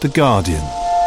The Guardian.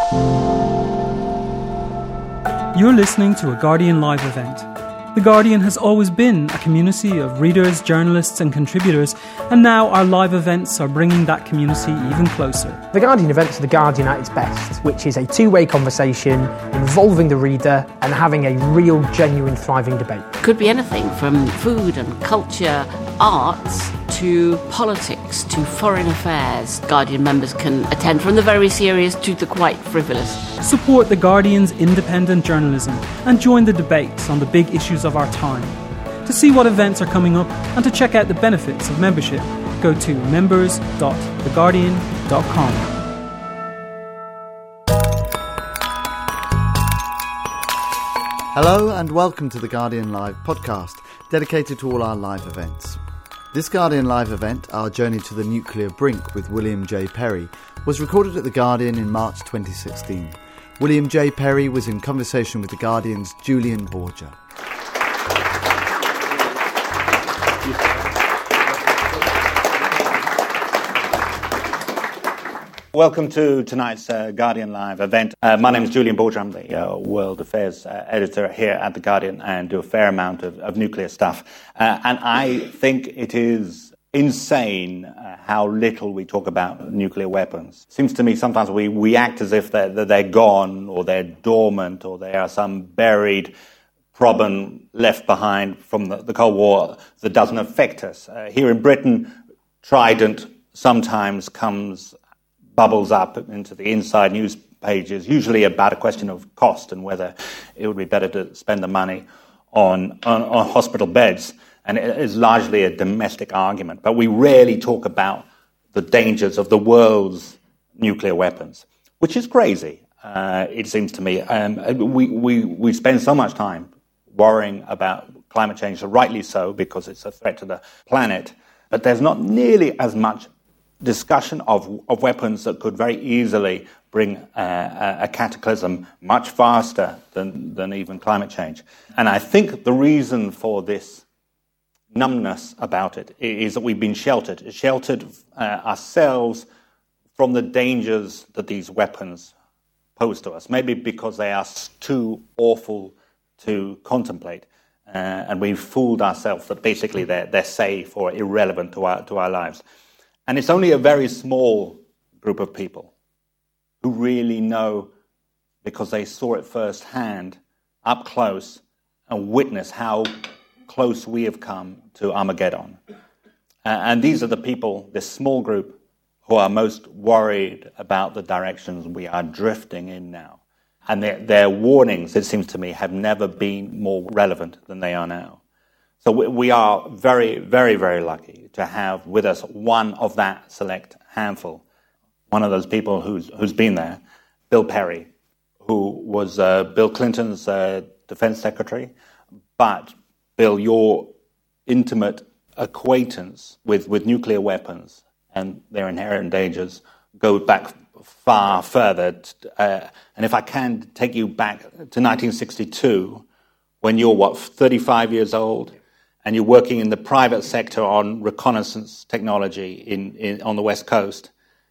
You're listening to a Guardian Live event. The Guardian has always been a community of readers, journalists and contributors, and now our live events are bringing that community even closer. The Guardian events are The Guardian at its best, which is a two-way conversation involving the reader and having a real, genuine, thriving debate. Could be anything from food and culture, arts, to politics, to foreign affairs. Guardian members can attend from the very serious to the quite frivolous. Support The Guardian's independent journalism and join the debates on the big issues of our time. To see what events are coming up and to check out the benefits of membership, go to members.theguardian.com. Hello and welcome to the Guardian Live podcast, dedicated to all our live events. This Guardian Live event, our journey to the nuclear brink with William J. Perry, was recorded at The Guardian in March 2016. William J. Perry was in conversation with The Guardian's Julian Borger. Welcome to tonight's Guardian Live event. My name is Julian Borger. I'm the World Affairs editor here at The Guardian and do a fair amount of nuclear stuff. And I think it is insane how little we talk about nuclear weapons. Seems to me sometimes we act as if they're gone or they're dormant or they are some buried problem left behind from the Cold War that doesn't affect us. Here in Britain, Trident sometimes bubbles up into the inside news pages, usually about a question of cost and whether it would be better to spend the money on hospital beds. And it is largely a domestic argument. But we rarely talk about the dangers of the world's nuclear weapons, which is crazy, it seems to me. We spend so much time worrying about climate change, rightly so, because it's a threat to the planet. But there's not nearly as much discussion of weapons that could very easily bring a cataclysm much faster than even climate change. And I think the reason for this numbness about it is that we've been sheltered ourselves from the dangers that these weapons pose to us, maybe because they are too awful to contemplate. And we've fooled ourselves that basically they're safe or irrelevant to our lives. And it's only a very small group of people who really know, because they saw it firsthand, up close, and witness how close we have come to Armageddon. And these are the people, this small group, who are most worried about the directions we are drifting in now. And their warnings, it seems to me, have never been more relevant than they are now. So we are very, very, very lucky to have with us one of that select handful, one of those people who's been there, Bill Perry, who was Bill Clinton's defense secretary. But, Bill, your intimate acquaintance with nuclear weapons and their inherent dangers go back far further. And if I can take you back to 1962, when you're, 35 years old? And you're working in the private sector on reconnaissance technology on the West Coast,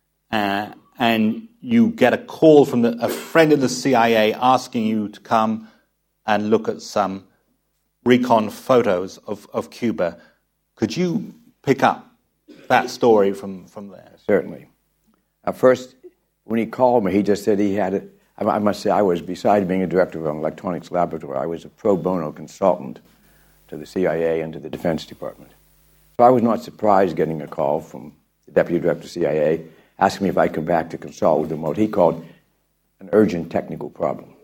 and you get a call from a friend of the CIA asking you to come and look at some recon photos of Cuba. Could you pick up that story from there? Certainly. First, when he called me, he just said he had it. I must say, I was, besides being a director of an electronics laboratory, I was a pro bono consultant to the CIA and to the Defense Department. So I was not surprised getting a call from the Deputy Director of CIA asking me if I'd come back to consult with him what he called an urgent technical problem.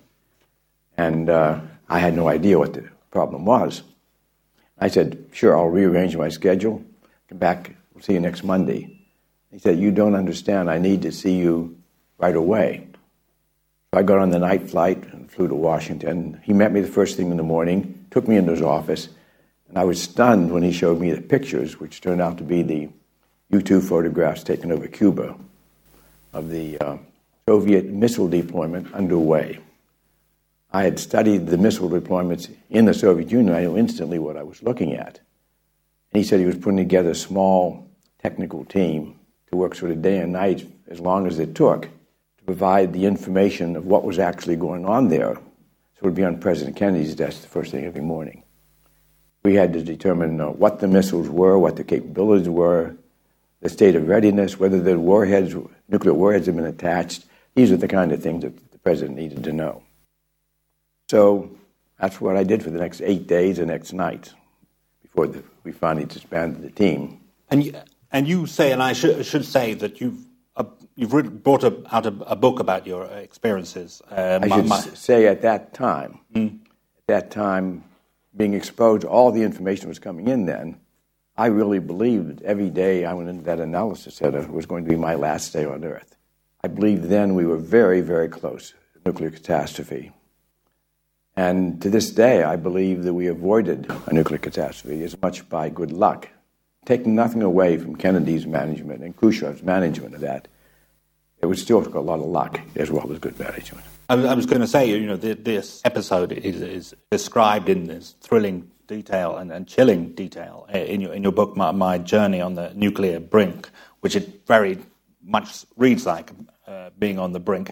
And I had no idea what the problem was. I said, sure, I'll rearrange my schedule, come back, we'll see you next Monday. He said, you don't understand, I need to see you right away. So I got on the night flight and flew to Washington. He met me the first thing in the morning, took me into his office, and I was stunned when he showed me the pictures, which turned out to be the U-2 photographs taken over Cuba of the Soviet missile deployment underway. I had studied the missile deployments in the Soviet Union. I knew instantly what I was looking at. And he said he was putting together a small technical team to work sort of day and night as long as it took provide the information of what was actually going on there. So it would be on President Kennedy's desk the first thing every morning. We had to determine what the missiles were, what the capabilities were, the state of readiness, whether the nuclear warheads had been attached. These are the kind of things that the president needed to know. So that's what I did for the next 8 days and next night before we finally disbanded the team. And you say, and I should say that you've brought out a book about your experiences. I should say at that time, being exposed to all the information that was coming in then, I really believed every day I went into that analysis center was going to be my last day on Earth. I believed then we were very, very close to nuclear catastrophe. And to this day, I believe that we avoided a nuclear catastrophe as much by good luck, taking nothing away from Kennedy's management and Khrushchev's management of that. It would still take a lot of luck as well as good management. I was going to say, this episode is described in this thrilling detail and chilling detail in your book, My Journey on the Nuclear Brink, which it very much reads like being on the brink.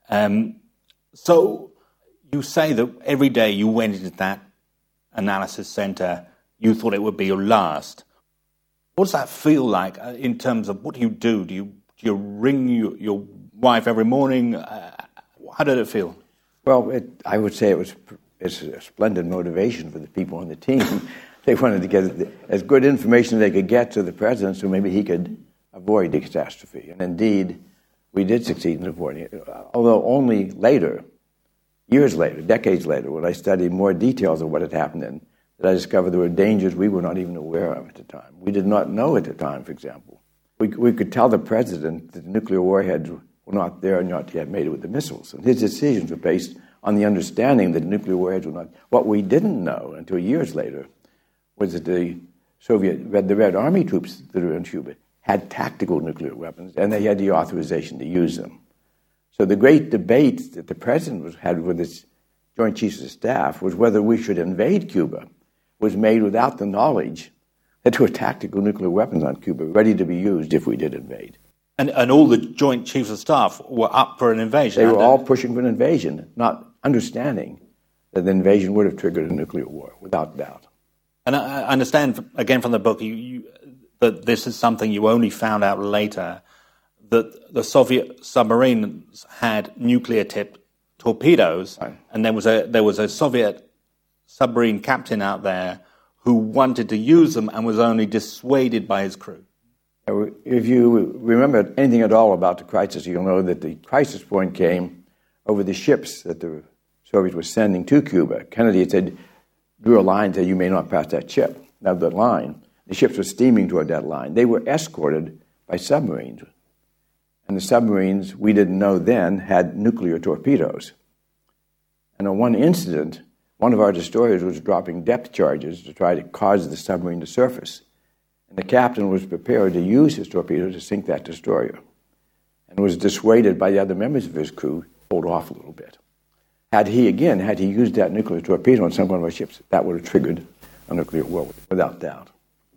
So you say that every day you went into that analysis center, you thought it would be your last. What does that feel like in terms of what do you do? Do you ring your wife every morning? How did it feel? Well, I would say it's a splendid motivation for the people on the team. They wanted to get as good information as they could get to the president so maybe he could avoid the catastrophe. And indeed, we did succeed in avoiding it, although only later, years later, decades later, when I studied more details of what had happened then, that I discovered there were dangers we were not even aware of at the time. We did not know at the time, for example. We could tell the president that the nuclear warheads were not there and not yet made it with the missiles. And his decisions were based on the understanding that nuclear warheads were not. What we didn't know until years later was that the Red Army troops that were in Cuba had tactical nuclear weapons, and they had the authorization to use them. So the great debate that the president had with his Joint Chiefs of Staff was whether we should invade Cuba was made without the knowledge that there were tactical nuclear weapons on Cuba ready to be used if we did invade. And all the Joint Chiefs of Staff were up for an invasion. They were all pushing for an invasion, not understanding that the invasion would have triggered a nuclear war, without doubt. And I understand, again from the book, that this is something you only found out later, that the Soviet submarines had nuclear-tipped torpedoes, right. And there was a Soviet submarine captain out there who wanted to use them and was only dissuaded by his crew. If you remember anything at all about the crisis, you'll know that the crisis point came over the ships that the Soviets were sending to Cuba. Kennedy had drew a line and said, you may not pass that ship. Now that line, the ships were steaming toward that line. They were escorted by submarines. And the submarines, we didn't know then, had nuclear torpedoes. And on one incident, one of our destroyers was dropping depth charges to try to cause the submarine to surface. And the captain was prepared to use his torpedo to sink that destroyer and was dissuaded by the other members of his crew to hold off a little bit. Had he used that nuclear torpedo on some one of our ships, that would have triggered a nuclear war, without doubt.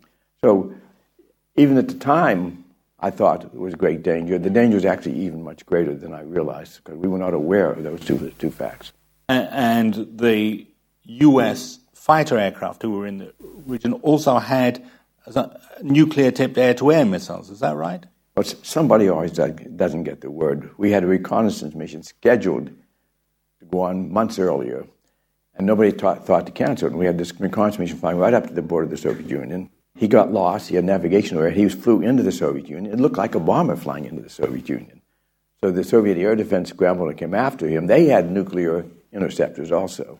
So even at the time, I thought it was great danger. The danger was actually even much greater than I realized because we were not aware of those two facts. And the U.S. fighter aircraft who were in the region also had nuclear-tipped air-to-air missiles. Is that right? Well, somebody always doesn't get the word. We had a reconnaissance mission scheduled to go on months earlier, and nobody thought to cancel it. And we had this reconnaissance mission flying right up to the border of the Soviet Union. He got lost. He had navigation error. He flew into the Soviet Union. It looked like a bomber flying into the Soviet Union. So the Soviet air defense scrambled and came after him. They had nuclear interceptors also.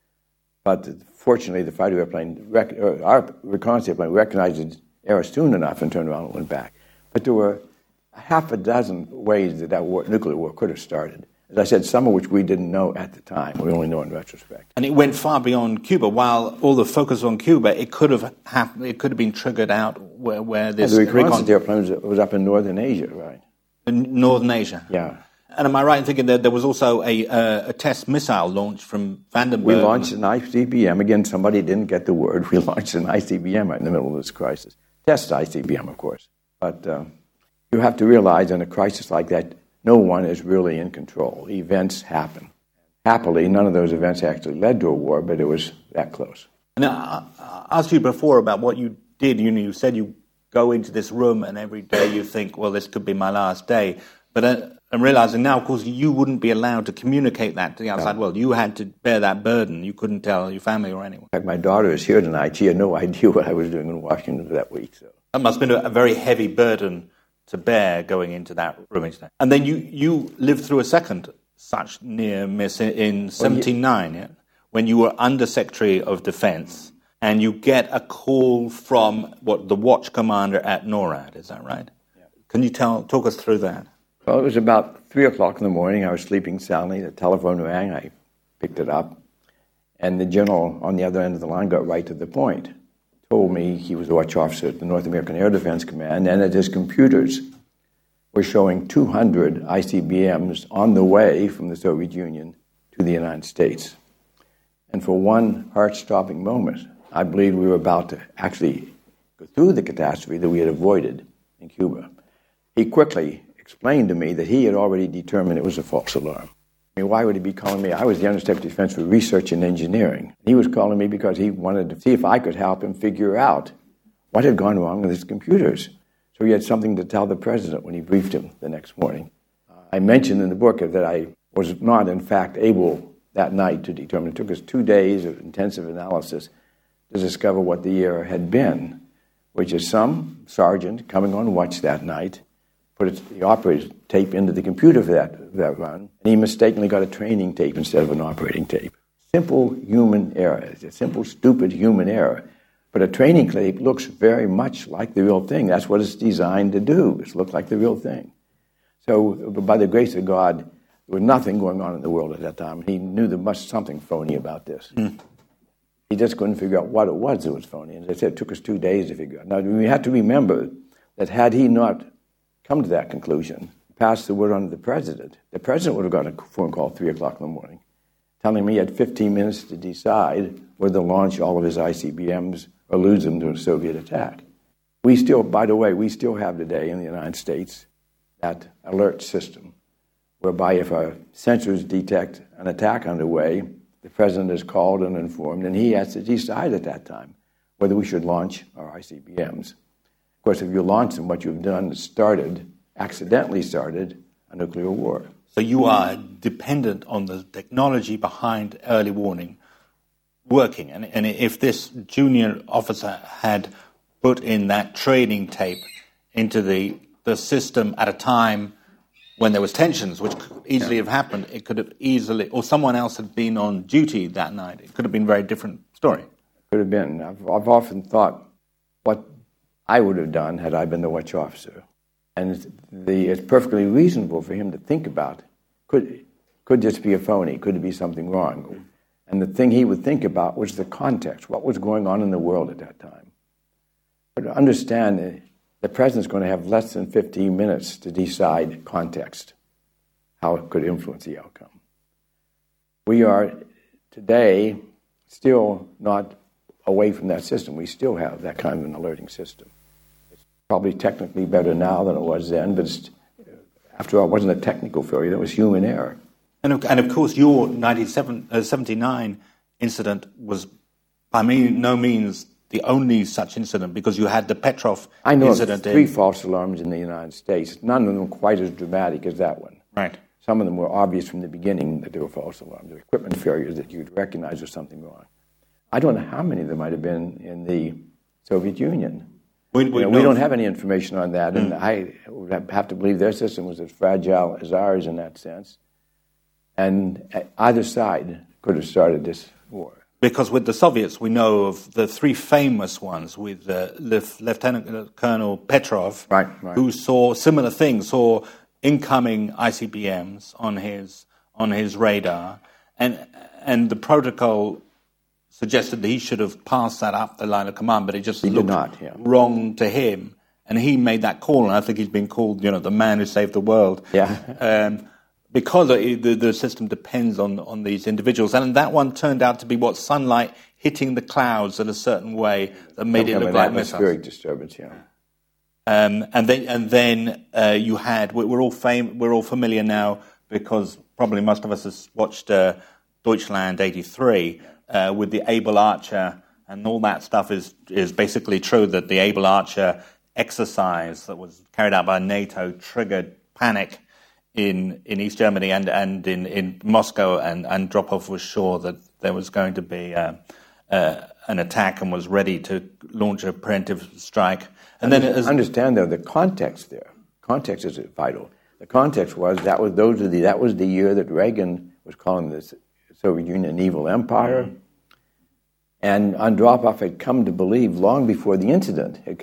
But fortunately, the fighter airplane, our reconnaissance airplane, recognized error soon enough and turned around and went back. But there were half a dozen ways that nuclear war could have started. As I said, some of which we didn't know at the time. We only know in retrospect. And it went far beyond Cuba. While all the focus on Cuba, it could have happened. It could have been triggered out where this. The reconnaissance airplane was up in Northern Asia, right? In Northern Asia. Yeah. And am I right in thinking that there was also a test missile launched from Vandenberg? We launched an ICBM. Again, somebody didn't get the word. We launched an ICBM right in the middle of this crisis. Test ICBM, of course. But you have to realize in a crisis like that, no one is really in control. Events happen. Happily, none of those events actually led to a war, but it was that close. Now, I asked you before about what you did. You said you go into this room and every day you think, well, this could be my last day. But I'm realizing now, of course, you wouldn't be allowed to communicate that to the outside world. You had to bear that burden. You couldn't tell your family or anyone. In fact, my daughter is here tonight. She had no idea what I was doing in Washington for that week. So that must have been a very heavy burden to bear going into that room. And then you lived through a second such near miss in 1979, yeah? When you were Under Secretary of Defense, and you get a call from the watch commander at NORAD. Is that right? Yeah. Can you talk us through that? Well, it was about 3 o'clock in the morning. I was sleeping soundly. The telephone rang. I picked it up. And the general on the other end of the line got right to the point. Told me he was a watch officer at the North American Air Defense Command, and that his computers were showing 200 ICBMs on the way from the Soviet Union to the United States. And for one heart-stopping moment, I believed we were about to actually go through the catastrophe that we had avoided in Cuba. He quickly explained to me that he had already determined it was a false alarm. I mean, why would he be calling me? I was the Undersecretary of Defense for Research and Engineering. He was calling me because he wanted to see if I could help him figure out what had gone wrong with his computers. So he had something to tell the President when he briefed him the next morning. I mentioned in the book that I was not, in fact, able that night to determine. It took us 2 days of intensive analysis to discover what the error had been, which is some sergeant coming on watch that night put the operator's tape into the computer for that run, and he mistakenly got a training tape instead of an operating tape. Simple human error. It's a simple, stupid human error. But a training tape looks very much like the real thing. That's what it's designed to do, is look like the real thing. So by the grace of God, there was nothing going on in the world at that time. He knew there must be something phony about this. He just couldn't figure out what it was that was phony. And as I said, it took us 2 days to figure out. Now, we have to remember that had he not come to that conclusion, passed the word on to the President would have got a phone call at 3 o'clock in the morning telling me he had 15 minutes to decide whether to launch all of his ICBMs or lose them to a Soviet attack. We still have today in the United States that alert system whereby if our sensors detect an attack underway, the President is called and informed, and he has to decide at that time whether we should launch our ICBMs. Of course, if you launch them, what you've done is accidentally started a nuclear war. So you are dependent on the technology behind early warning working. And if this junior officer had put in that training tape into the system at a time when there was tensions, which could easily have happened, it could have easily, or someone else had been on duty that night, it could have been a very different story. Could have been. I've often thought what I would have done had I been the watch officer. And it's perfectly reasonable for him to think about, could this be a phony? Could it be something wrong? And the thing he would think about was the context, what was going on in the world at that time. But to understand the President's going to have less than 15 minutes to decide context, how it could influence the outcome. We are today still not away from that system. We still have that kind of an alerting system. It's probably technically better now than it was then, but after all, it wasn't a technical failure, that was human error. And of course, your 1979 incident was by no means the only such incident, because you had the Petrov incident. I know of 3 false alarms in the United States, none of them quite as dramatic as that one. Right. Some of them were obvious from the beginning that they were false alarms. They were equipment failures that you'd recognize there's something wrong. I don't know how many there might have been in the Soviet Union. We don't have any information on that, and I would have to believe their system was as fragile as ours in that sense. And either side could have started this war. Because with the Soviets, we know of the 3 famous ones with Lieutenant Colonel Petrov, right. who saw similar things, saw incoming ICBMs on his radar, and the protocol suggested that he should have passed that up the line of command, but it just looked wrong to him, and he made that call, and I think he's been called, the man who saved the world. Yeah. Because the system depends on these individuals. And that one turned out to be sunlight hitting the clouds in a certain way that made it look like missiles. Atmospheric disturbance, yeah. And then you had, we're all familiar now because probably most of us has watched Deutschland 83 with the Able Archer, and all that stuff is basically true, that the Able Archer exercise that was carried out by NATO triggered panic in East Germany and in Moscow, and Dropov was sure that there was going to be an attack and was ready to launch a preemptive strike. And then understand though the context there. Context is vital. The context was that was the year that Reagan was calling the Soviet Union an evil empire, and Andropov had come to believe long before the incident that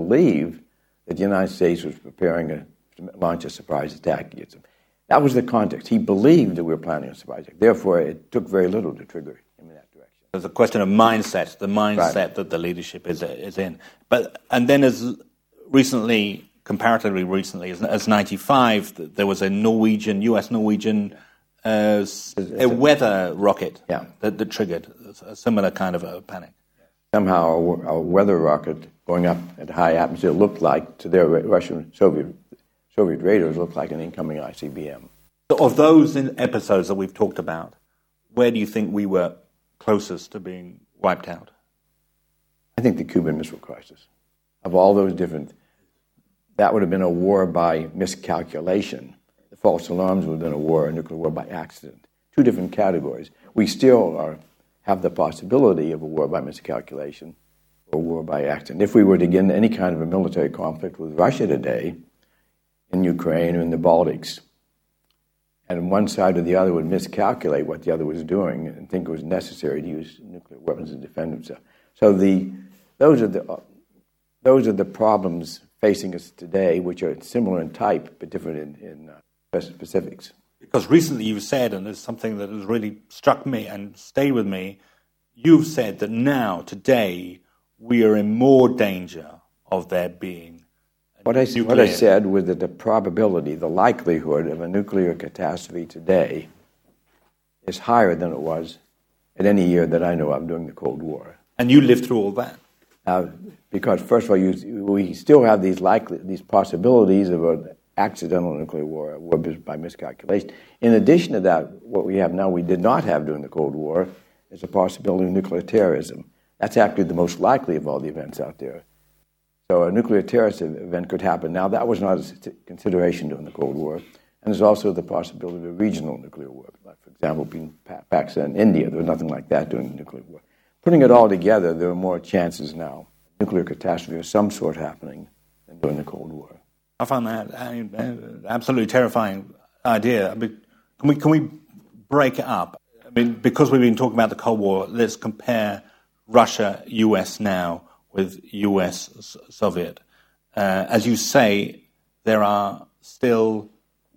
the United States was preparing to launch a surprise attack against him. That was the context. He believed that we were planning a surprise attack. Therefore, it took very little to trigger him in that direction. There's a question of mindset, the mindset Right. that the leadership is in. And then as comparatively recently, as 95, there was a US-Norwegian a weather rocket that triggered a similar kind of a panic. Somehow a weather rocket going up at high atmosphere looked like, to their Soviet radars, looked like an incoming ICBM. So of those episodes that we've talked about, where do you think we were closest to being wiped out? I think the Cuban Missile Crisis. Of all those different, that would have been a war by miscalculation. The false alarms would have been a nuclear war by accident. Two different categories. We still have the possibility of a war by miscalculation or a war by accident. If we were to get into any kind of a military conflict with Russia today, in Ukraine or in the Baltics, and one side or the other would miscalculate what the other was doing and think it was necessary to use nuclear weapons to defend themselves. So those are the problems facing us today, which are similar in type but different in specifics. Because recently you've said, and there's something that has really struck me and stayed with me, you've said that now, today, we are in more danger of there being What I said was that the probability, the likelihood of a nuclear catastrophe today is higher than it was at any year that I know of during the Cold War. And you lived through all that. Because first of all, we still have these possibilities of an accidental nuclear war, a war by miscalculation. In addition to that, what we have now, we did not have during the Cold War, is a possibility of nuclear terrorism. That's actually the most likely of all the events out there. So a nuclear terrorist event could happen now. That was not a consideration during the Cold War. And there's also the possibility of a regional nuclear war, like, for example, between Pakistan and India. There was nothing like that during the nuclear war. Putting it all together, there are more chances now of nuclear catastrophe of some sort happening than during the Cold War. I found that an absolutely terrifying idea. I mean, can we break it up? I mean, because we've been talking about the Cold War, let's compare Russia, US now with US, Soviet. As you say, there are still,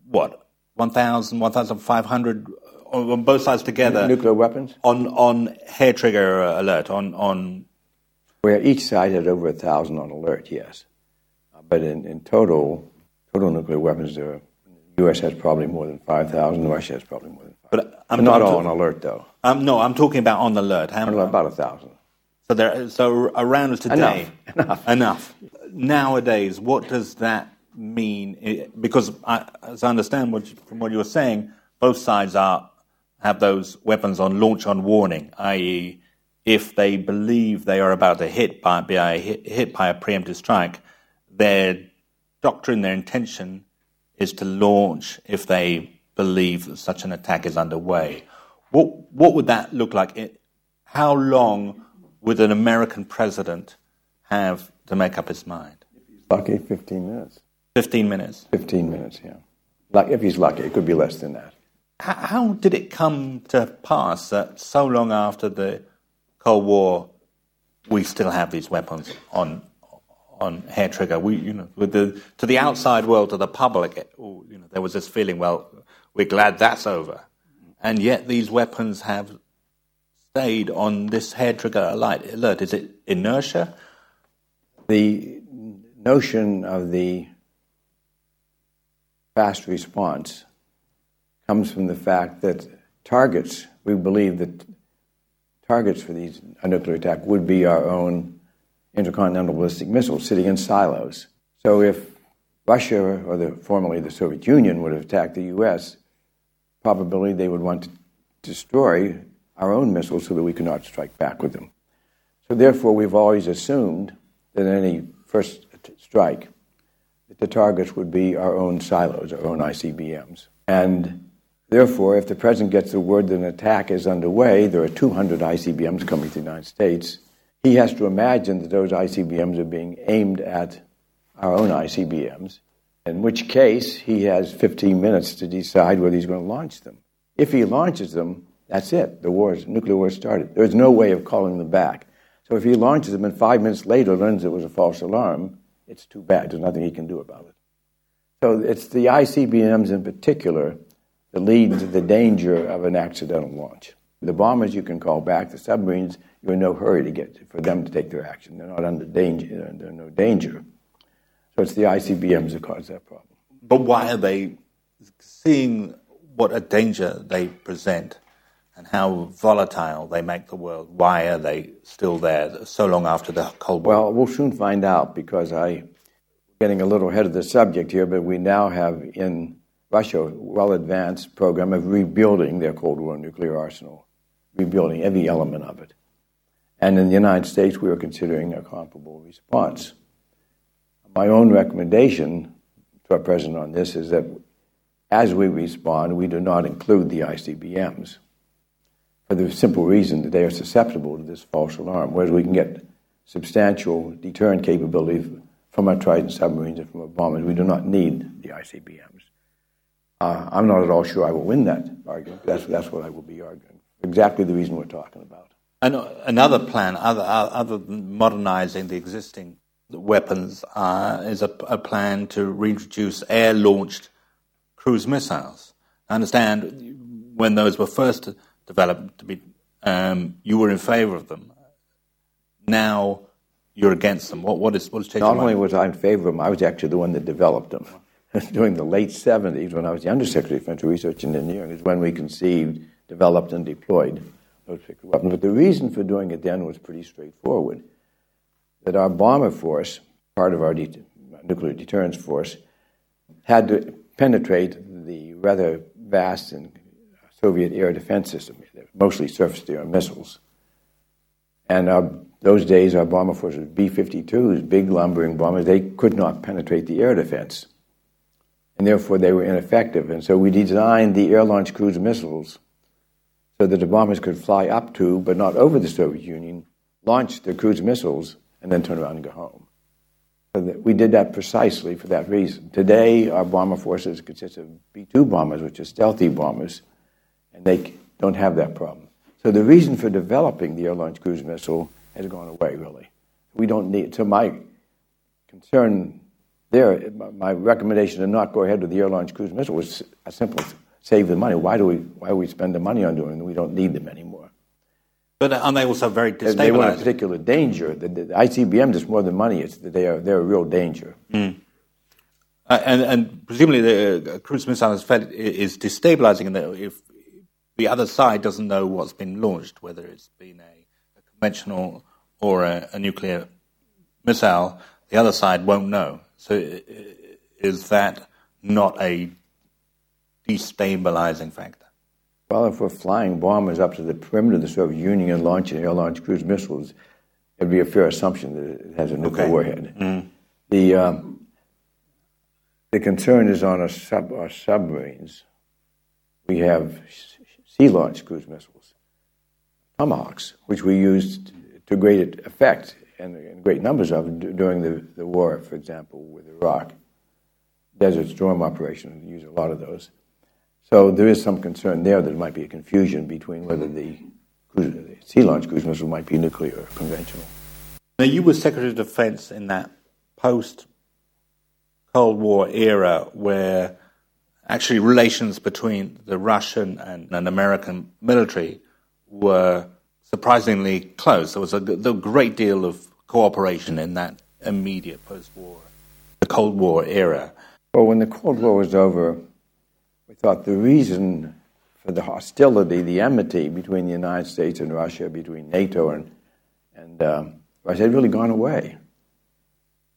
1,000, 1,500 on both sides together. Nuclear weapons? On hair trigger alert, on where each side had over 1,000 on alert, yes. But in total nuclear weapons, the U.S. has probably more than 5,000. Russia has probably more than 5,000. But not all on alert, though. No, I'm talking about on alert. About 1,000. So around today, enough. Nowadays, what does that mean? Because as I understand from what you were saying, both sides have those weapons on launch on warning, i.e., if they believe they are about to hit by a preemptive strike, their doctrine, their intention is to launch if they believe that such an attack is underway. What would that look like? How long would an American president have to make up his mind? Lucky, 15 minutes. 15 minutes? 15 minutes, yeah. Like, if he's lucky, it could be less than that. How did it come to pass that so long after the Cold War, we still have these weapons on hair trigger? To the outside world, to the public, there was this feeling, well, we're glad that's over. And yet these weapons have stayed on this hair trigger alert. Is it inertia? The notion of the fast response comes from the fact that we believe that targets for these nuclear attack would be our own intercontinental ballistic missiles sitting in silos. So if Russia, or formerly the Soviet Union, would have attacked the U.S., probably they would want to destroy our own missiles so that we could not strike back with them. So therefore, we've always assumed that in any first strike, that the targets would be our own silos, our own ICBMs. And therefore, if the President gets the word that an attack is underway, there are 200 ICBMs coming to the United States, he has to imagine that those ICBMs are being aimed at our own ICBMs, in which case he has 15 minutes to decide whether he's going to launch them. If he launches them, that's it. The nuclear war started. There's no way of calling them back. So if he launches them and 5 minutes later learns it was a false alarm, it's too bad. There's nothing he can do about it. So it's the ICBMs in particular that lead to the danger of an accidental launch. The bombers you can call back. The submarines, you're in no hurry for them to take their action. They're not under danger. They're in no danger. So it's the ICBMs that cause that problem. But why are they, seeing what a danger they present and how volatile they make the world, why are they still there so long after the Cold War? Well, we'll soon find out, because I'm getting a little ahead of the subject here, but we now have in Russia a well-advanced program of rebuilding their Cold War nuclear arsenal, rebuilding every element of it. And in the United States, we are considering a comparable response. My own recommendation to our President on this is that as we respond, we do not include the ICBMs, for the simple reason that they are susceptible to this false alarm, whereas we can get substantial deterrent capability from our Trident submarines and from our bombers. We do not need the ICBMs. I'm not at all sure I will win that argument. That's what I will be arguing. Exactly the reason we're talking about. And another plan, other than modernizing the existing weapons, is a plan to reintroduce air-launched cruise missiles. I understand when those were first developed to be, you were in favor of them. Now you're against them. What is changing? Not only was I in favor of them, I was actually the one that developed them. During the late 70s, when I was the Undersecretary of Defense Research and Engineering, is when we conceived, developed, and deployed those particular weapons. But the reason for doing it then was pretty straightforward. That our bomber force, part of our nuclear deterrence force, had to penetrate the rather vast and Soviet air defense system, mostly surface-to-air missiles. And those days, our bomber force was B-52s, big lumbering bombers. They could not penetrate the air defense, and therefore they were ineffective. And so we designed the air-launched cruise missiles so that the bombers could fly up to, but not over the Soviet Union, launch their cruise missiles, and then turn around and go home. So we did that precisely for that reason. Today, our bomber forces consist of B-2 bombers, which are stealthy bombers, and they don't have that problem. So the reason for developing the air-launched cruise missile has gone away, really. We don't need... So my concern there, my recommendation to not go ahead with the air-launched cruise missile was a simple save the money. Why do we spend the money on doing them? We don't need them anymore. But aren't they also very destabilizing? They were a particular danger. The ICBM is more than money. It's that they're a real danger. Mm. And presumably the cruise missile is destabilizing if the other side doesn't know what's been launched, whether it's been a conventional or a nuclear missile. The other side won't know. So is that not a destabilizing factor? Well, if we're flying bombers up to the perimeter of the Soviet Union and launching air-launched cruise missiles, it would be a fair assumption that it has a nuclear warhead. Mm. The concern is on our submarines. We have sea-launched cruise missiles, Tomahawks, which we used to great effect and in great numbers of during the war, for example, with Iraq. Desert Storm operation, we use a lot of those. So there is some concern there that there might be a confusion between whether the sea-launched cruise missile might be nuclear or conventional. Now, you were Secretary of Defense in that post-Cold War era where actually relations between the Russian and an American military were surprisingly close. There was a great deal of cooperation in that immediate post-war, the Cold War era. Well, when the Cold War was over, we thought the reason for the hostility, the enmity between the United States and Russia, between NATO and Russia, had really gone away.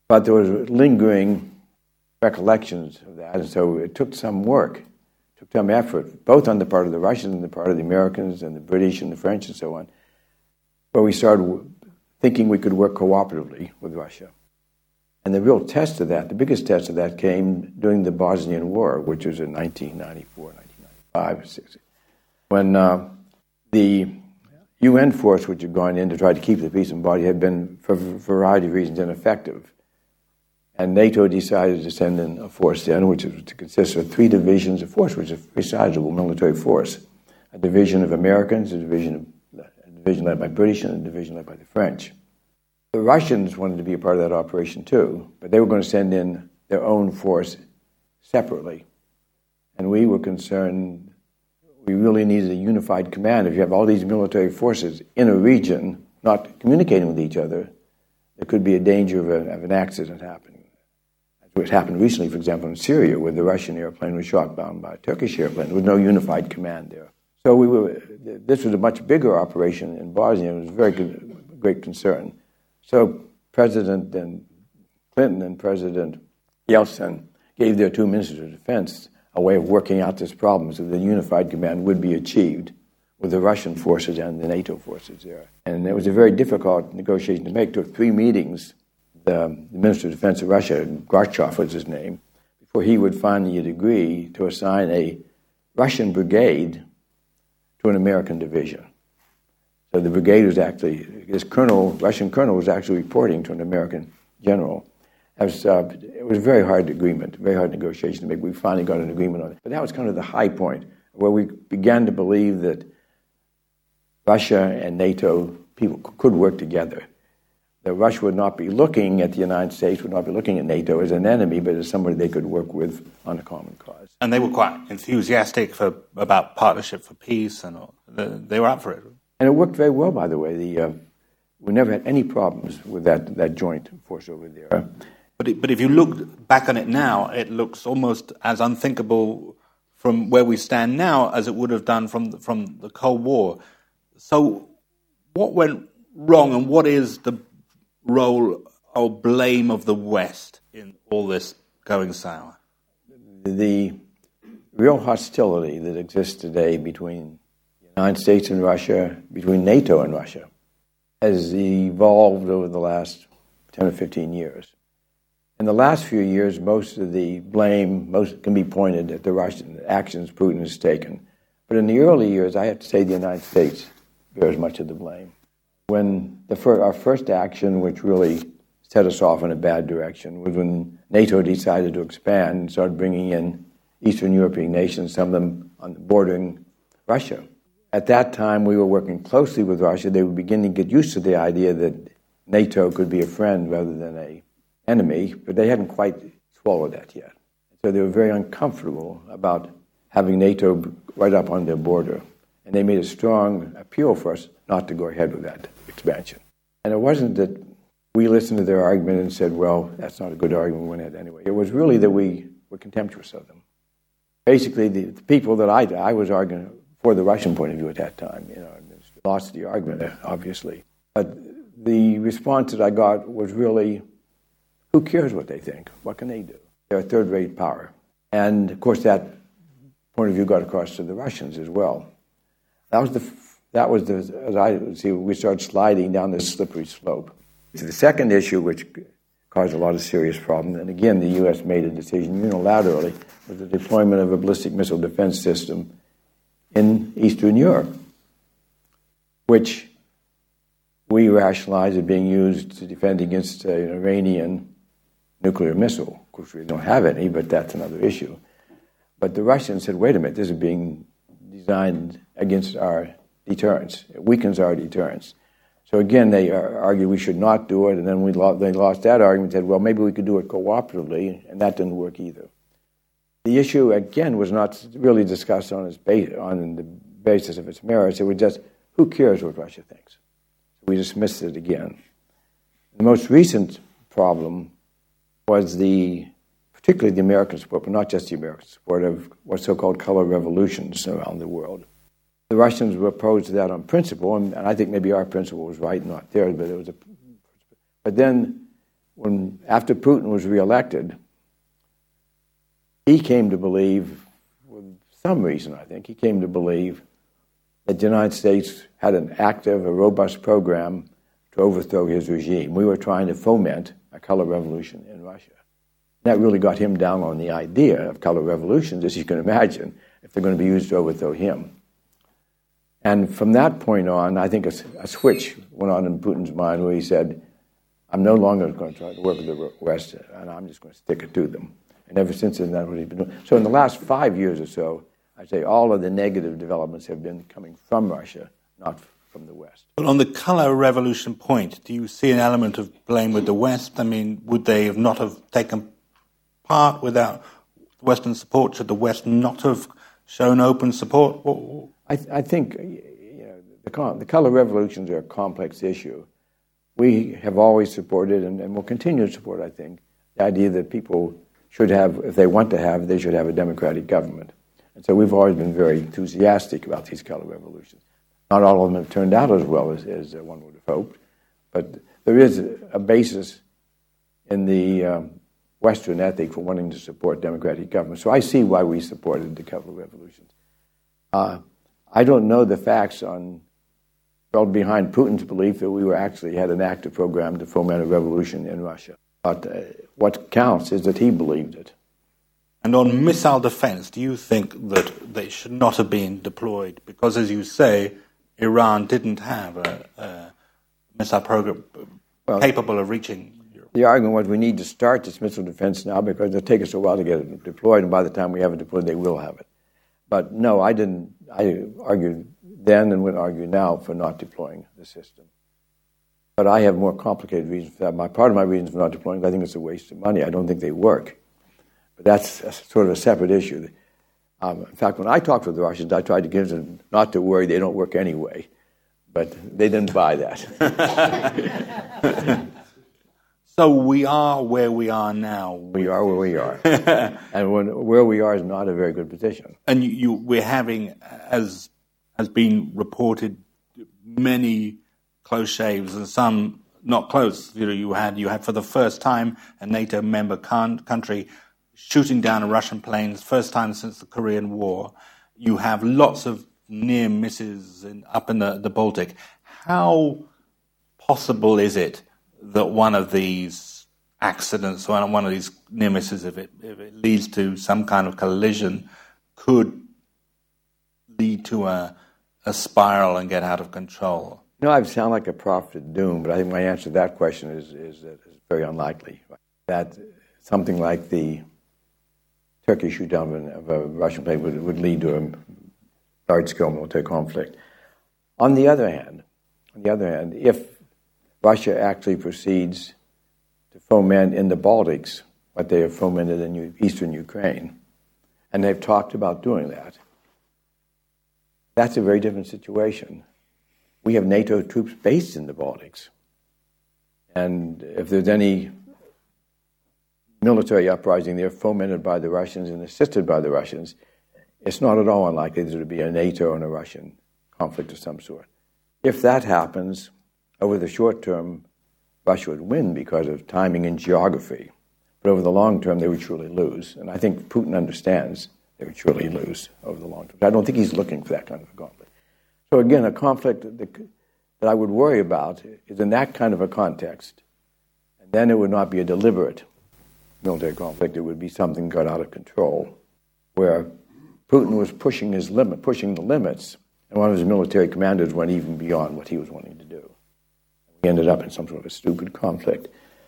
But there was lingering recollections of that, and so it took some work, it took some effort, both on the part of the Russians and the part of the Americans and the British and the French and so on, where we started thinking we could work cooperatively with Russia. And the real test of that, the biggest test of that, came during the Bosnian War, which was in 1994, 1995, 60, when the UN force which had gone in to try to keep the peace in Bosnia had been, for a variety of reasons, ineffective. And NATO decided to send in a force then, which consists of 3 divisions of force, which is a very sizable military force. A division of Americans, a division led by British, and a division led by the French. The Russians wanted to be a part of that operation too, but they were going to send in their own force separately. And we were concerned we really needed a unified command. If you have all these military forces in a region not communicating with each other, there could be a danger of an accident happening. What happened recently, for example, in Syria, where the Russian airplane was shot down by a Turkish airplane. There was no unified command there. So this was a much bigger operation in Bosnia. It was a very great concern. So President Clinton and President Yeltsin gave their 2 ministers of defense a way of working out this problem so the unified command would be achieved with the Russian forces and the NATO forces there. And it was a very difficult negotiation to make. It took 3 meetings. The Minister of Defense of Russia, Gorbachev was his name, before he would finally agree to assign a Russian brigade to an American division. So the brigade was actually, this Russian colonel was actually reporting to an American general. It was a very hard agreement, very hard negotiation to make. We finally got an agreement on it. But that was kind of the high point, where we began to believe that Russia and NATO people could work together. That Russia would not be looking at the United States, would not be looking at NATO as an enemy, but as somebody they could work with on a common cause. And they were quite enthusiastic about Partnership for Peace, and they were up for it. And it worked very well, by the way. We never had any problems with that joint force over there. But if you look back on it now, it looks almost as unthinkable from where we stand now as it would have done from the Cold War. So what went wrong, and what is the role or blame of the West in all this going sour? The real hostility that exists today between the United States and Russia, between NATO and Russia, has evolved over the last 10 or 15 years. In the last few years, most of the blame can be pointed at the Russian actions Putin has taken. But in the early years, I have to say the United States bears much of the blame. When our first action, which really set us off in a bad direction, was when NATO decided to expand and started bringing in Eastern European nations, some of them bordering Russia. At that time, we were working closely with Russia. They were beginning to get used to the idea that NATO could be a friend rather than an enemy, but they hadn't quite swallowed that yet. So they were very uncomfortable about having NATO right up on their border. And they made a strong appeal for us not to go ahead with that expansion. And it wasn't that we listened to their argument and said, well, that's not a good argument, we went ahead anyway. It was really that we were contemptuous of them. Basically, the people that I was arguing for the Russian point of view at that time, lost the argument, obviously. But the response that I got was really, who cares what they think? What can they do? They're a third-rate power. And, of course, that point of view got across to the Russians as well. As I see, we started sliding down this slippery slope. The second issue, which caused a lot of serious problems, and again, the U.S. made a decision unilaterally, was the deployment of a ballistic missile defense system in Eastern Europe, which we rationalized as being used to defend against an Iranian nuclear missile. Of course, we don't have any, but that's another issue. But the Russians said, wait a minute, this is being designed against our deterrence. It weakens our deterrence. So again, they argued we should not do it, and then they lost that argument and said, well, maybe we could do it cooperatively, and that didn't work either. The issue, again, was not really discussed on the basis of its merits. It was just, who cares what Russia thinks? We dismissed it again. The most recent problem was particularly the American support, but not just the American support, of what's so-called color revolutions around the world. The Russians were opposed to that on principle, and I think maybe our principle was right, not theirs, but then after Putin was reelected, he came to believe, for some reason I think, he came to believe that the United States had an active, a robust program to overthrow his regime. We were trying to foment a color revolution in Russia. That really got him down on the idea of color revolutions, as you can imagine, if they're going to be used to overthrow him. And from that point on, I think a switch went on in Putin's mind where he said, I'm no longer going to try to work with the West, and I'm just going to stick it to them. And ever since then, that's what he's been doing. So in the last 5 years or so, I'd say all of the negative developments have been coming from Russia, not from the West. But on the color revolution point, do you see an element of blame with the West? I mean, would they not have taken part without Western support? Should the West not have shown open support? I think the color revolutions are a complex issue. We have always supported and will continue to support, I think, the idea that people should have, if they want to have, they should have a democratic government. And so we've always been very enthusiastic about these color revolutions. Not all of them have turned out as well as one would have hoped, but there is a basis in the Western ethic for wanting to support democratic government. So I see why we supported the color revolutions. I don't know the facts behind Putin's belief that we actually had an active program to foment a revolution in Russia. But what counts is that he believed it. And on missile defense, do you think that they should not have been deployed? Because, as you say, Iran didn't have a missile program capable of reaching Europe. The argument was we need to start this missile defense now because it'll take us a while to get it deployed, and by the time we have it deployed, they will have it. But no, I didn't. I argued then and would argue now for not deploying the system. But I have more complicated reasons for that. Part of my reasons for not deploying, I think it's a waste of money. I don't think they work. But that's sort of a separate issue. In fact, when I talked with the Russians, I tried to give them not to worry, they don't work anyway. But they didn't buy that. So we are where we are now. We are where we are. And where we are is not a very good position. And we're having, as has been reported, many close shaves and some not close. You had for the first time a NATO member country shooting down a Russian plane, first time since the Korean War. You have lots of near misses up in the Baltic. How possible is it that one of these accidents, one of these near misses, if it leads to some kind of collision, could lead to a spiral and get out of control? I sound like a prophet of doom, but I think my answer to that question is very unlikely. That something like the Turkish shoot down of a Russian plane would lead to a large-scale military conflict. On the other hand, if Russia actually proceeds to foment in the Baltics what they have fomented in eastern Ukraine, and they've talked about doing that, that's a very different situation. We have NATO troops based in the Baltics. And if there's any military uprising there fomented by the Russians and assisted by the Russians, it's not at all unlikely there to be a NATO and a Russian conflict of some sort. If that happens, over the short term, Russia would win because of timing and geography. But over the long term, they would surely lose. And I think Putin understands they would surely lose over the long term. I don't think he's looking for that kind of a conflict. So again, a conflict that I would worry about is in that kind of a context. And then it would not be a deliberate military conflict. It would be something got out of control, where Putin was pushing the limits, and one of his military commanders went even beyond what he was wanting to do. We ended up in some sort of a stupid conflict.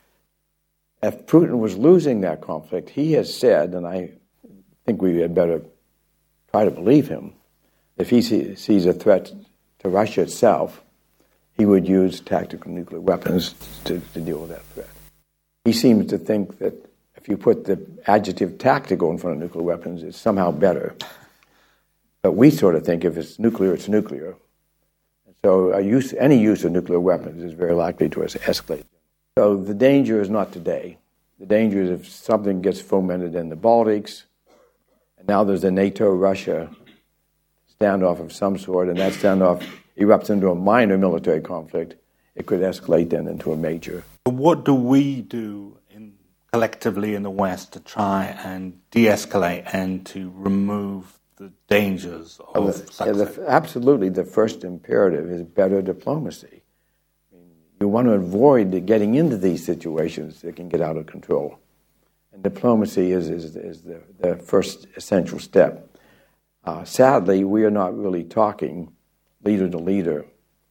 If Putin was losing that conflict, he has said, and I think we had better try to believe him, if he sees a threat to Russia itself, he would use tactical nuclear weapons to deal with that threat. He seems to think that if you put the adjective tactical in front of nuclear weapons, it's somehow better. But we sort of think if it's nuclear, it's nuclear. And so any use of nuclear weapons is very likely to escalate. So the danger is not today. The danger is if something gets fomented in the Baltics, and now there's a NATO-Russia standoff of some sort, and that standoff erupts into a minor military conflict, it could escalate then into a major. What do we do collectively in the West to try and de-escalate and to remove the dangers of success? Absolutely, the first imperative is better diplomacy. You want to avoid getting into these situations that can get out of control. And diplomacy is the first essential step. Sadly, we are not really talking leader to leader.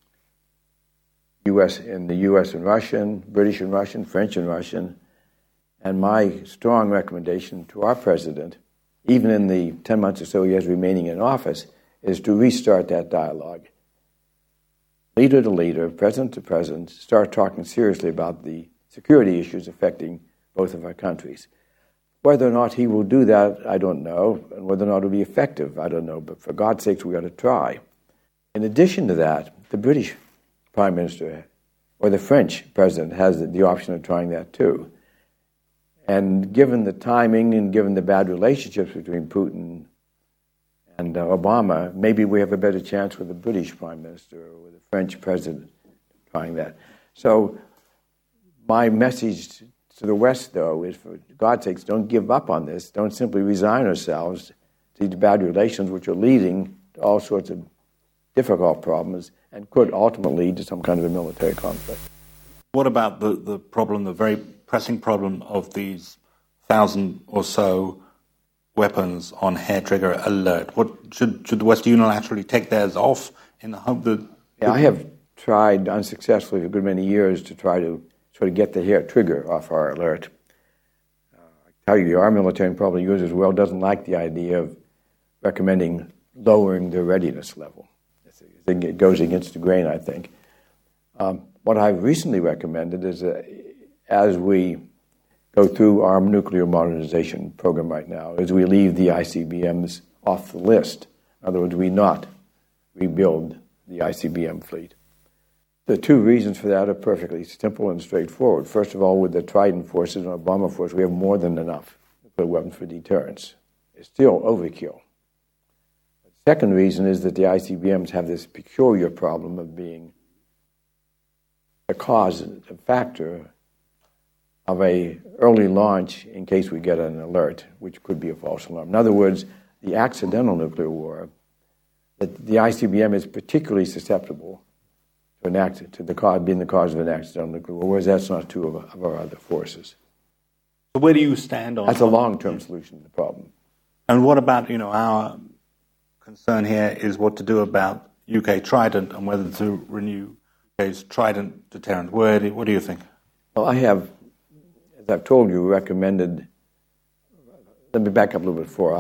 The U.S. and Russian, British and Russian, French and Russian. And my strong recommendation to our president, even in the 10 months or so he has remaining in office, is to restart that dialogue. Leader to leader, president to president, start talking seriously about the security issues affecting both of our countries. Whether or not he will do that, I don't know, and whether or not it will be effective, I don't know, but for God's sakes, we ought to try. In addition to that, the British Prime Minister or the French President has the option of trying that too. And given the timing and given the bad relationships between Putin and Obama, maybe we have a better chance with the British Prime Minister or with the French President trying that. So my message to the West, though, is for God's sakes, don't give up on this. Don't simply resign ourselves to these bad relations which are leading to all sorts of difficult problems and could ultimately lead to some kind of a military conflict. What about the problem, the very pressing problem of these 1,000 or so weapons on hair trigger alert? What should the West unilaterally take theirs off in the hope that... Yeah, I have tried unsuccessfully for a good many years to try to sort of get the hair trigger off our alert. I tell you, our military, and probably yours as well, doesn't like the idea of recommending lowering the readiness level. I think it goes against the grain, I think. What I've recently recommended is as we go through our nuclear modernization program right now, is we leave the ICBMs off the list. In other words, we not rebuild the ICBM fleet. The two reasons for that are perfectly simple and straightforward. First of all, with the Trident forces and our bomber force, we have more than enough nuclear weapons for deterrence. It's still overkill. The second reason is that the ICBMs have this peculiar problem of being a cause, a factor of a early launch in case we get an alert, which could be a false alarm. In other words, the accidental nuclear war, that the ICBM is particularly susceptible to being the cause of an accidental nuclear war, whereas that's not true of our other forces. So where do you stand on... That's a long-term solution to the problem. And what about, our concern here is what to do about UK Trident and whether to renew UK's Trident deterrent. What do you think? Well, I have, as I've told you, recommended... Let me back up a little bit before.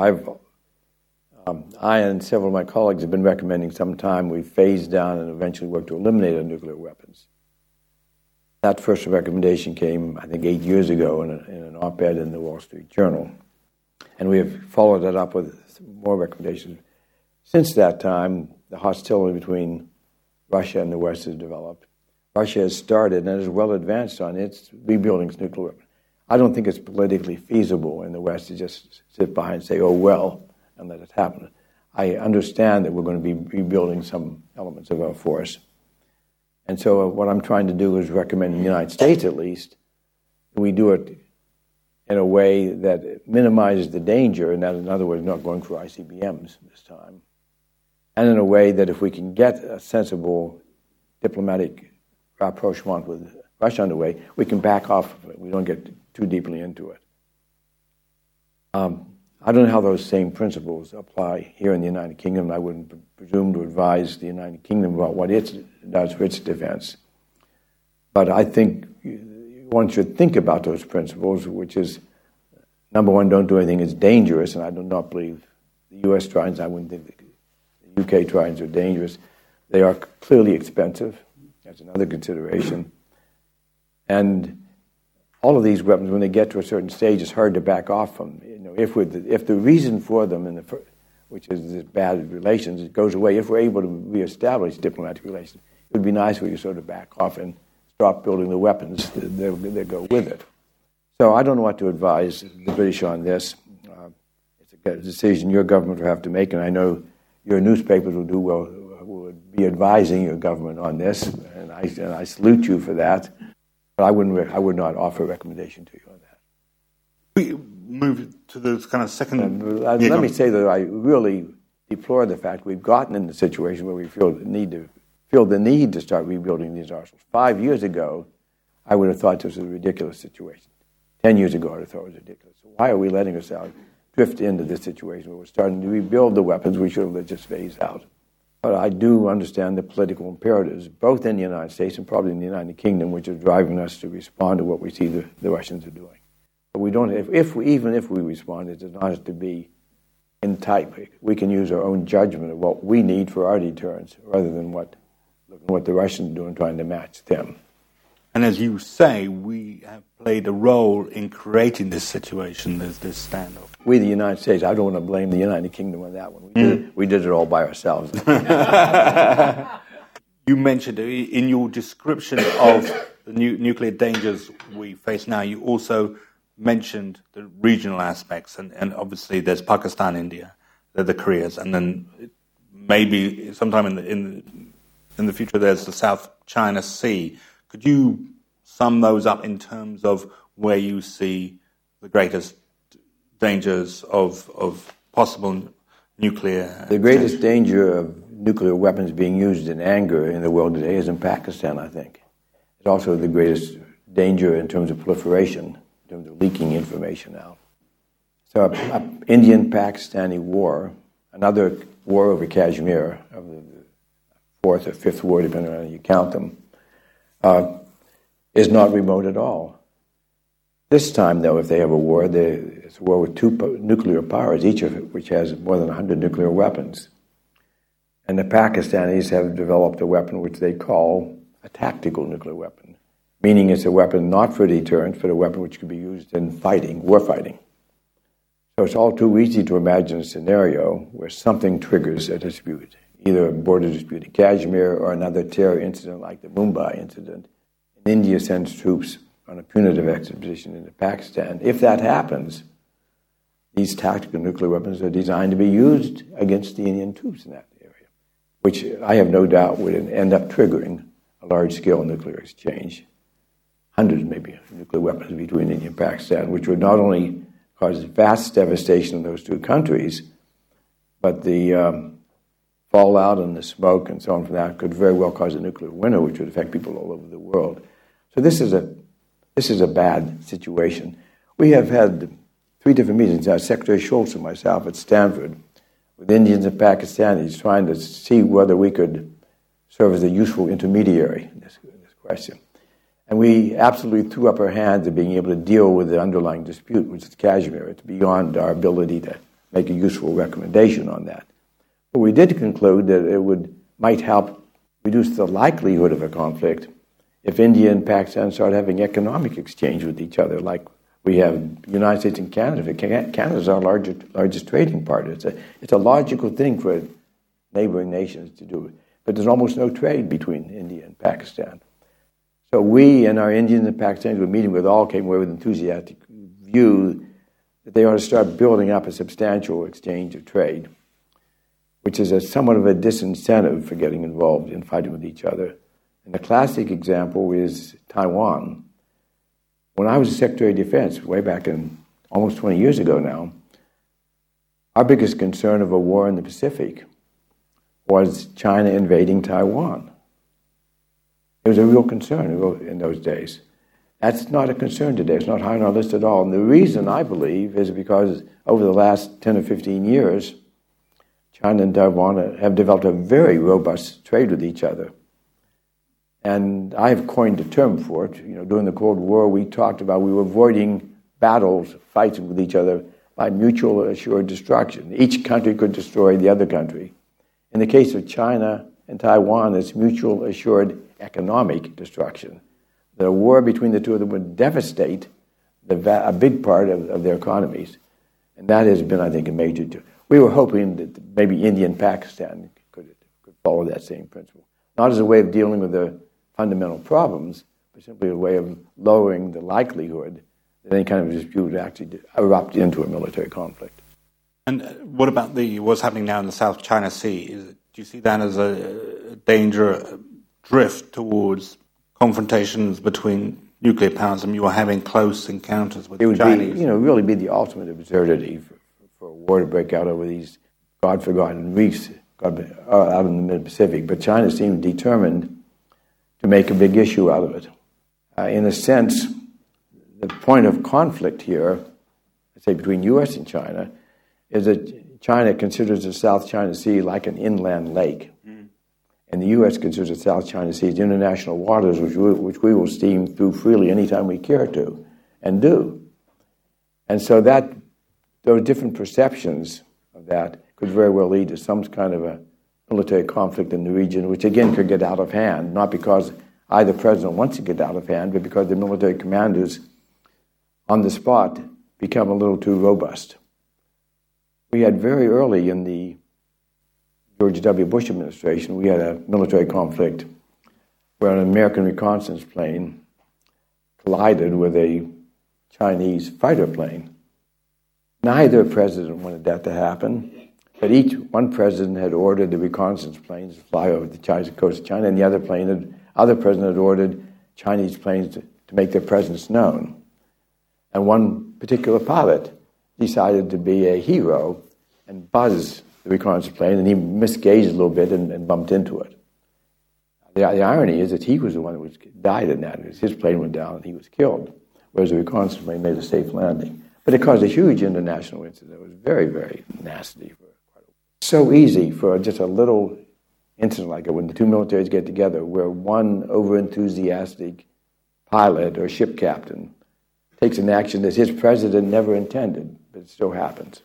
I and several of my colleagues have been recommending some time we phase down and eventually work to eliminate our nuclear weapons. That first recommendation came, I think, 8 years ago in an op-ed in the Wall Street Journal. And we have followed that up with more recommendations. Since that time, the hostility between Russia and the West has developed. Russia has started and is well advanced on its rebuilding its nuclear weapons. I don't think it's politically feasible in the West to just sit by and say, oh, well, and let it happen. I understand that we're going to be rebuilding some elements of our force. And so what I'm trying to do is recommend in the United States, at least, that we do it in a way that minimizes the danger, and that, in other words, not going for ICBMs this time, and in a way that if we can get a sensible diplomatic rapprochement with Russia underway, we can back off of it. We don't get too deeply into it. I don't know how those same principles apply here in the United Kingdom. I wouldn't presume to advise the United Kingdom about what it does for its defense. But I think one should think about those principles, which is, number one, don't do anything that's dangerous, and I do not believe the U.S. tridents, I wouldn't think the UK tridents are dangerous. They are clearly expensive. That's another consideration. And all of these weapons, when they get to a certain stage, it's hard to back off from. If the reason for them, which is this bad relations, it goes away, if we're able to reestablish diplomatic relations, it would be nice if we sort of back off and stop building the weapons that go with it. So I don't know what to advise the British on this. It's a decision your government will have to make, and I know your newspapers will be advising your government on this, and I salute you for that. But I would not offer a recommendation to you on that. We move to the kind of second... let me say that I really deplore the fact we've gotten in the situation where we feel the need to start rebuilding these arsenals. 5 years ago, I would have thought this was a ridiculous situation. 10 years ago, I would have thought it was ridiculous. So why are we letting ourselves drift into this situation where we're starting to rebuild the weapons we should have let just phase out? But I do understand the political imperatives, both in the United States and probably in the United Kingdom, which are driving us to respond to what we see the Russians are doing. But we don't. Even if we respond, it does not have to be in type. We can use our own judgment of what we need for our deterrence, rather than what the Russians are doing, trying to match them. And as you say, we have played a role in creating this situation, this standoff. We, the United States, I don't want to blame the United Kingdom on that one. We did it all by ourselves. You mentioned in your description of the nuclear dangers we face now, you also mentioned the regional aspects, and obviously there's Pakistan, India, the Koreas, and then maybe sometime in the future there's the South China Sea. Could you sum those up in terms of where you see the greatest dangers of possible nuclear... The greatest danger of nuclear weapons being used in anger in the world today is in Pakistan, I think. It's also the greatest danger in terms of proliferation, in terms of leaking information out. So an Indian-Pakistani war, another war over Kashmir, of the fourth or fifth war, depending on how you count them, is not remote at all. This time, though, if they have a war, it's a war with two nuclear powers, each of which has more than 100 nuclear weapons. And the Pakistanis have developed a weapon which they call a tactical nuclear weapon, meaning it's a weapon not for deterrence, but a weapon which can be used in fighting, war fighting. So it's all too easy to imagine a scenario where something triggers a dispute, either a border dispute in Kashmir or another terror incident like the Mumbai incident. And India sends troops on a punitive expedition into Pakistan. If that happens, these tactical nuclear weapons are designed to be used against the Indian troops in that area, which I have no doubt would end up triggering a large-scale nuclear exchange, hundreds maybe of nuclear weapons between India and Pakistan, which would not only cause vast devastation in those two countries, but the fallout and the smoke and so on from that could very well cause a nuclear winter, which would affect people all over the world. So this is a bad situation. We have had 3 different meetings, Secretary Shultz and myself at Stanford, with Indians and Pakistanis, trying to see whether we could serve as a useful intermediary in this question. And we absolutely threw up our hands at being able to deal with the underlying dispute, which is Kashmir. It's beyond our ability to make a useful recommendation on that. But we did conclude that it might help reduce the likelihood of a conflict if India and Pakistan start having economic exchange with each other, like we have the United States and Canada. Canada is our largest trading partner. It's a logical thing for neighboring nations to do. But there's almost no trade between India and Pakistan. So we and our Indians and Pakistanis were meeting with all came away with enthusiastic view that they ought to start building up a substantial exchange of trade, which is somewhat of a disincentive for getting involved in fighting with each other. And the classic example is Taiwan. When I was Secretary of Defense, way back in almost 20 years ago now, our biggest concern of a war in the Pacific was China invading Taiwan. It was a real concern in those days. That's not a concern today. It's not high on our list at all. And the reason, I believe, is because over the last 10 or 15 years, China and Taiwan have developed a very robust trade with each other. And I have coined a term for it. During the Cold War, we talked about we were avoiding battles, fighting with each other by mutual assured destruction. Each country could destroy the other country. In the case of China and Taiwan, it's mutual assured economic destruction. The war between the two of them would devastate a big part of their economies. And that has been, I think, a major... We were hoping that maybe India and Pakistan could follow that same principle. Not as a way of dealing with the fundamental problems, but simply a way of lowering the likelihood that any kind of dispute would actually erupt into a military conflict. And what about what's happening now in the South China Sea? Do you see that as a danger drift towards confrontations between nuclear powers, and you were having close encounters with the Chinese. It would really be the ultimate absurdity for a war to break out over these God-forgotten reefs out in the mid-Pacific. But China seemed determined to make a big issue out of it. In a sense, the point of conflict here, say between U.S. and China, is that China considers the South China Sea like an inland lake. And the U.S. considers the South China Sea as international waters, which we will steam through freely anytime we care to, and do. And so those different perceptions of that could very well lead to some kind of a military conflict in the region, which again could get out of hand, not because either president wants to get out of hand, but because the military commanders on the spot become a little too robust. We had very early in the George W. Bush administration, we had a military conflict where an American reconnaissance plane collided with a Chinese fighter plane. Neither president wanted that to happen, but one president had ordered the reconnaissance planes to fly over the Chinese coast of China, and the other president had ordered Chinese planes to make their presence known. And one particular pilot decided to be a hero and buzz the reconnaissance plane, and he misgauged a little bit and bumped into it. The irony is that he was the one that died in that. His plane went down and he was killed, whereas the reconnaissance plane made a safe landing. But it caused a huge international incident. It was very, very nasty. So easy for just a little incident like it when the two militaries get together, where one over-enthusiastic pilot or ship captain takes an action that his president never intended, but it still happens.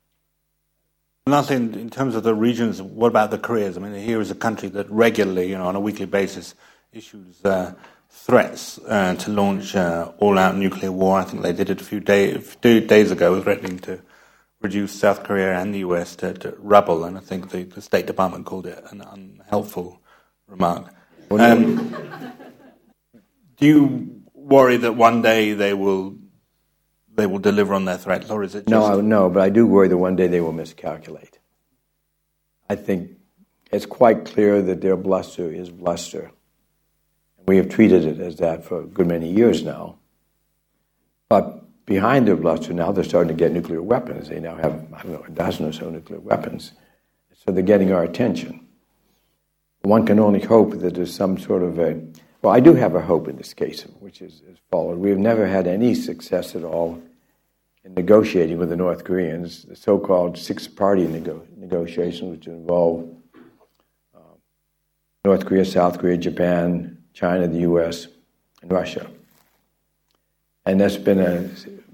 Lastly, in terms of the regions, what about the Koreas? I mean, here is a country that regularly, on a weekly basis, issues threats to launch all-out nuclear war. I think they did it a few days ago, threatening to reduce South Korea and the US to rubble, and I think the State Department called it an unhelpful remark. Do you worry that one day they will deliver on their threats, or is it just... No, but I do worry that one day they will miscalculate. I think it's quite clear that their bluster is bluster. We have treated it as that for a good many years now. But behind their bluster now, they're starting to get nuclear weapons. They now have, a dozen or so nuclear weapons. So they're getting our attention. One can only hope that there's some sort of well, I do have a hope in this case, which is as followed. We have never had any success at all in negotiating with the North Koreans, the so-called six-party negotiations, which involve North Korea, South Korea, Japan, China, the U.S., and Russia. And that's been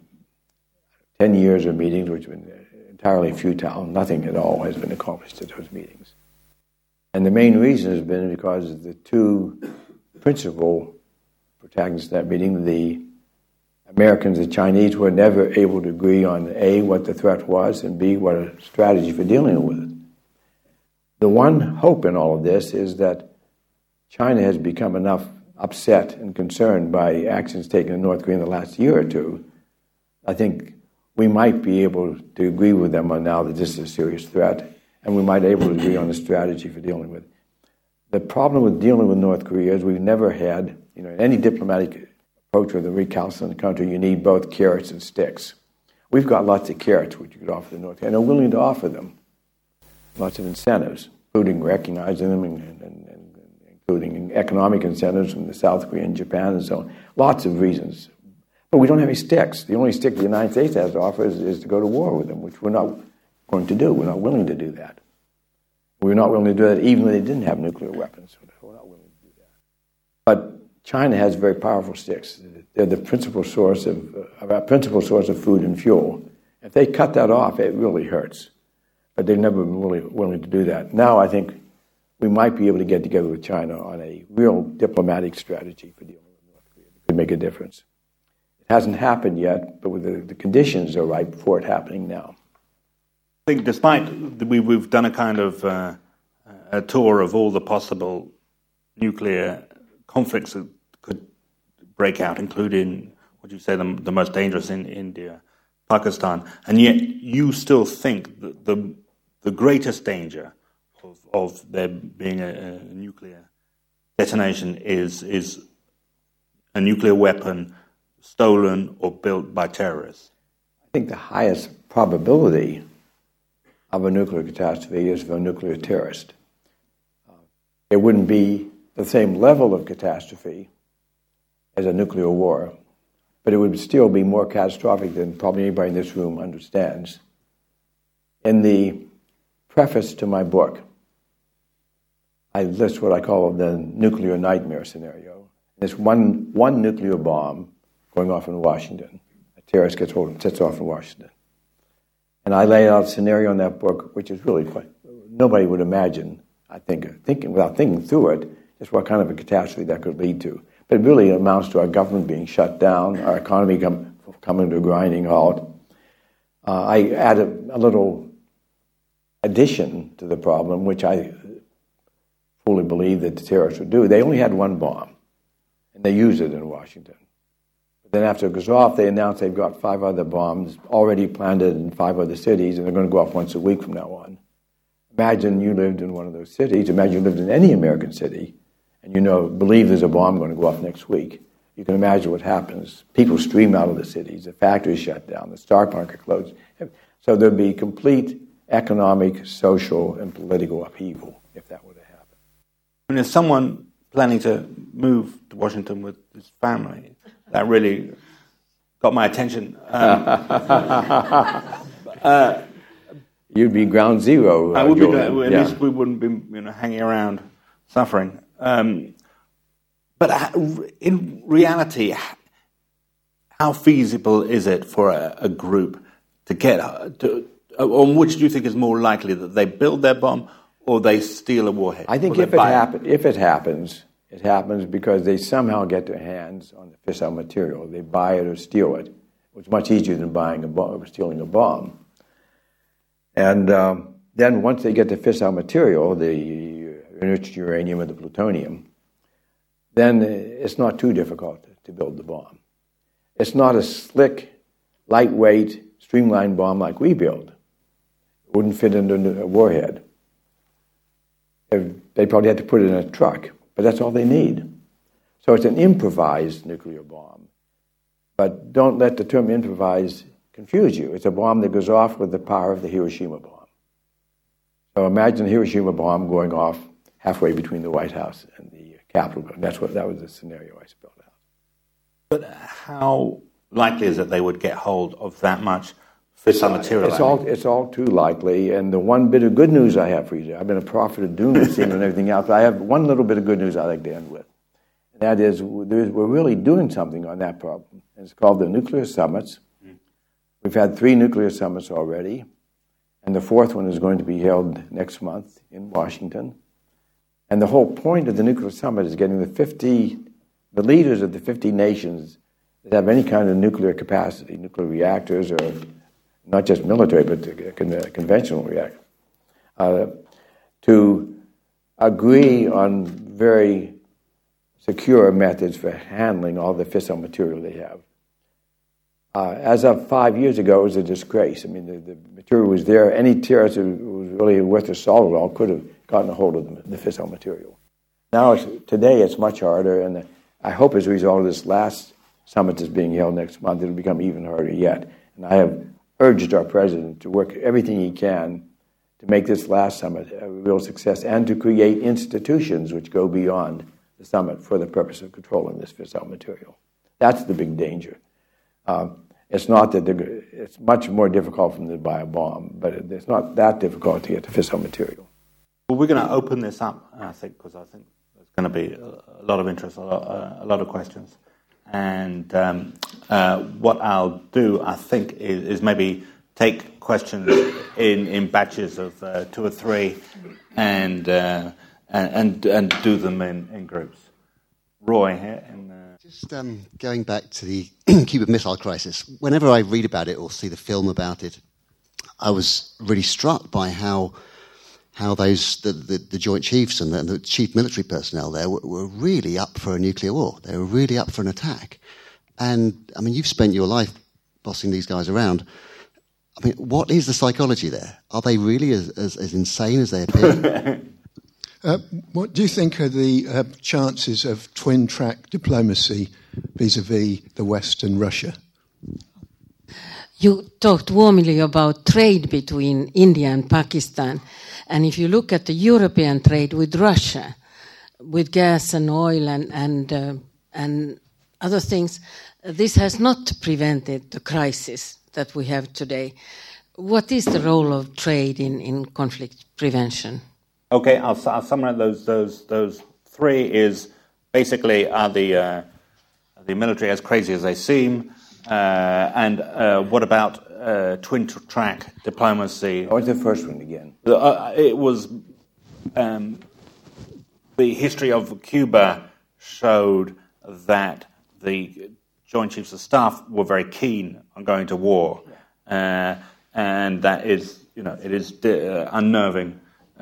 10 years of meetings, which have been entirely futile. Nothing at all has been accomplished at those meetings. And the main reason has been because the two principal protagonists of that meeting, the Americans and Chinese, were never able to agree on A, what the threat was, and B, what a strategy for dealing with it. The one hope in all of this is that China has become enough upset and concerned by actions taken in North Korea in the last year or two. I think we might be able to agree with them on now that this is a serious threat, and we might be able to agree on a strategy for dealing with it. The problem with dealing with North Korea is we've never had, in any diplomatic approach with a recalcitrant country, you need both carrots and sticks. We've got lots of carrots which you could offer the North Korea, and are willing to offer them. Lots of incentives, including recognizing them and including economic incentives from the South Korea and Japan and so on. Lots of reasons. But we don't have any sticks. The only stick the United States has to offer is to go to war with them, which we're not going to do. We're not willing to do that. We're not willing to do that even when they didn't have nuclear weapons. We're not willing to do that. But China has very powerful sticks. They're the principal source of food and fuel. If they cut that off, it really hurts. But they've never been really willing to do that. Now I think we might be able to get together with China on a real diplomatic strategy for dealing with North Korea. It could make a difference. It hasn't happened yet, but the conditions are right for it happening now. I think despite we've done a kind of a tour of all the possible nuclear conflicts that could break out, including, what you say, the most dangerous in India, Pakistan, and yet you still think that the greatest danger of there being a nuclear detonation is a nuclear weapon stolen or built by terrorists? I think the highest probability of a nuclear catastrophe is for a nuclear terrorist. It wouldn't be the same level of catastrophe as a nuclear war, but it would still be more catastrophic than probably anybody in this room understands. In the preface to my book, I list what I call the nuclear nightmare scenario. There's one nuclear bomb going off in Washington. A terrorist gets hold and sets off in Washington. And I lay out a scenario in that book, which is really quite, nobody would imagine, I think, without thinking through it, just what kind of a catastrophe that could lead to. But it really amounts to our government being shut down, our economy coming to a grinding halt. I added a little addition to the problem, which I fully believe that the terrorists would do. They only had one bomb, and they used it in Washington. But then after it goes off, they announced they've got 5 other bombs already planted in 5 other cities, and they're going to go off once a week from now on. Imagine you lived in one of those cities. Imagine you lived in any American city, and believe there's a bomb going to go off next week. You can imagine what happens. People stream out of the cities. The factories shut down. The stock market closed. So there'd be complete economic, social, and political upheaval if that were to happen. And as someone planning to move to Washington with his family, that really got my attention. You'd be ground zero. I would be, at least we wouldn't be hanging around suffering. But in reality, how feasible is it for a group to get on which do you think is more likely, that they build their bomb or they steal a warhead? I think if it happens, it happens because they somehow get their hands on the fissile material. They buy it or steal it. It's much easier than buying a bomb or stealing a bomb. And then once they get the fissile material, the enriched uranium or the plutonium, then it's not too difficult to build the bomb. It's not a slick, lightweight, streamlined bomb like we build. It wouldn't fit into a warhead. They probably had to put it in a truck, but that's all they need. So it's an improvised nuclear bomb. But don't let the term improvised confuse you. It's a bomb that goes off with the power of the Hiroshima bomb. So imagine the Hiroshima bomb going off halfway between the White House and the Capitol building. That was the scenario I spelled out. But how likely is it they would get hold of that much fissile material? It's all too likely. And the one bit of good news I have for you, I've been a prophet of doom and seeing and everything else, but I have one little bit of good news I'd like to end with. And that is, we're really doing something on that problem. It's called the nuclear summits. We've had 3 nuclear summits already, and the 4th one is going to be held next month in Washington. And the whole point of the nuclear summit is getting the leaders of the 50 nations that have any kind of nuclear capacity, nuclear reactors, or not just military, but conventional reactors, to agree on very secure methods for handling all the fissile material they have. As of 5 years ago, it was a disgrace. I mean, the material was there. Any terrorist who was really worth their salt at all could have gotten a hold of the fissile material. Now, today, it's much harder, and I hope as a result of this last summit that's being held next month, it'll become even harder yet. And I have urged our president to work everything he can to make this last summit a real success and to create institutions which go beyond the summit for the purpose of controlling this fissile material. That's the big danger. It's not that it's much more difficult for them to buy a bomb, but it's not that difficult to get the fissile material. Well, we're going to open this up, I think, because I think there's going to be a lot of interest, a lot of questions. And what I'll do, I think, is maybe take questions in batches of 2 or 3 and do them in groups. Roy here. Just going back to the Cuban Missile Crisis, whenever I read about it or see the film about it, I was really struck by how the Joint Chiefs and the chief military personnel there were really up for a nuclear war. They were really up for an attack. And, I mean, you've spent your life bossing these guys around. I mean, what is the psychology there? Are they really as insane as they appear? What do you think are the chances of twin-track diplomacy vis-à-vis the West and Russia? You talked warmly about trade between India and Pakistan. And if you look at the European trade with Russia, with gas and oil and other things, this has not prevented the crisis that we have today. What is the role of trade in conflict prevention? Okay, I'll summarize those three. Is basically are the military as crazy as they seem, and what about twin-track diplomacy? What was the first one again? It was the history of Cuba showed that the Joint Chiefs of Staff were very keen on going to war, and that is, it is unnerving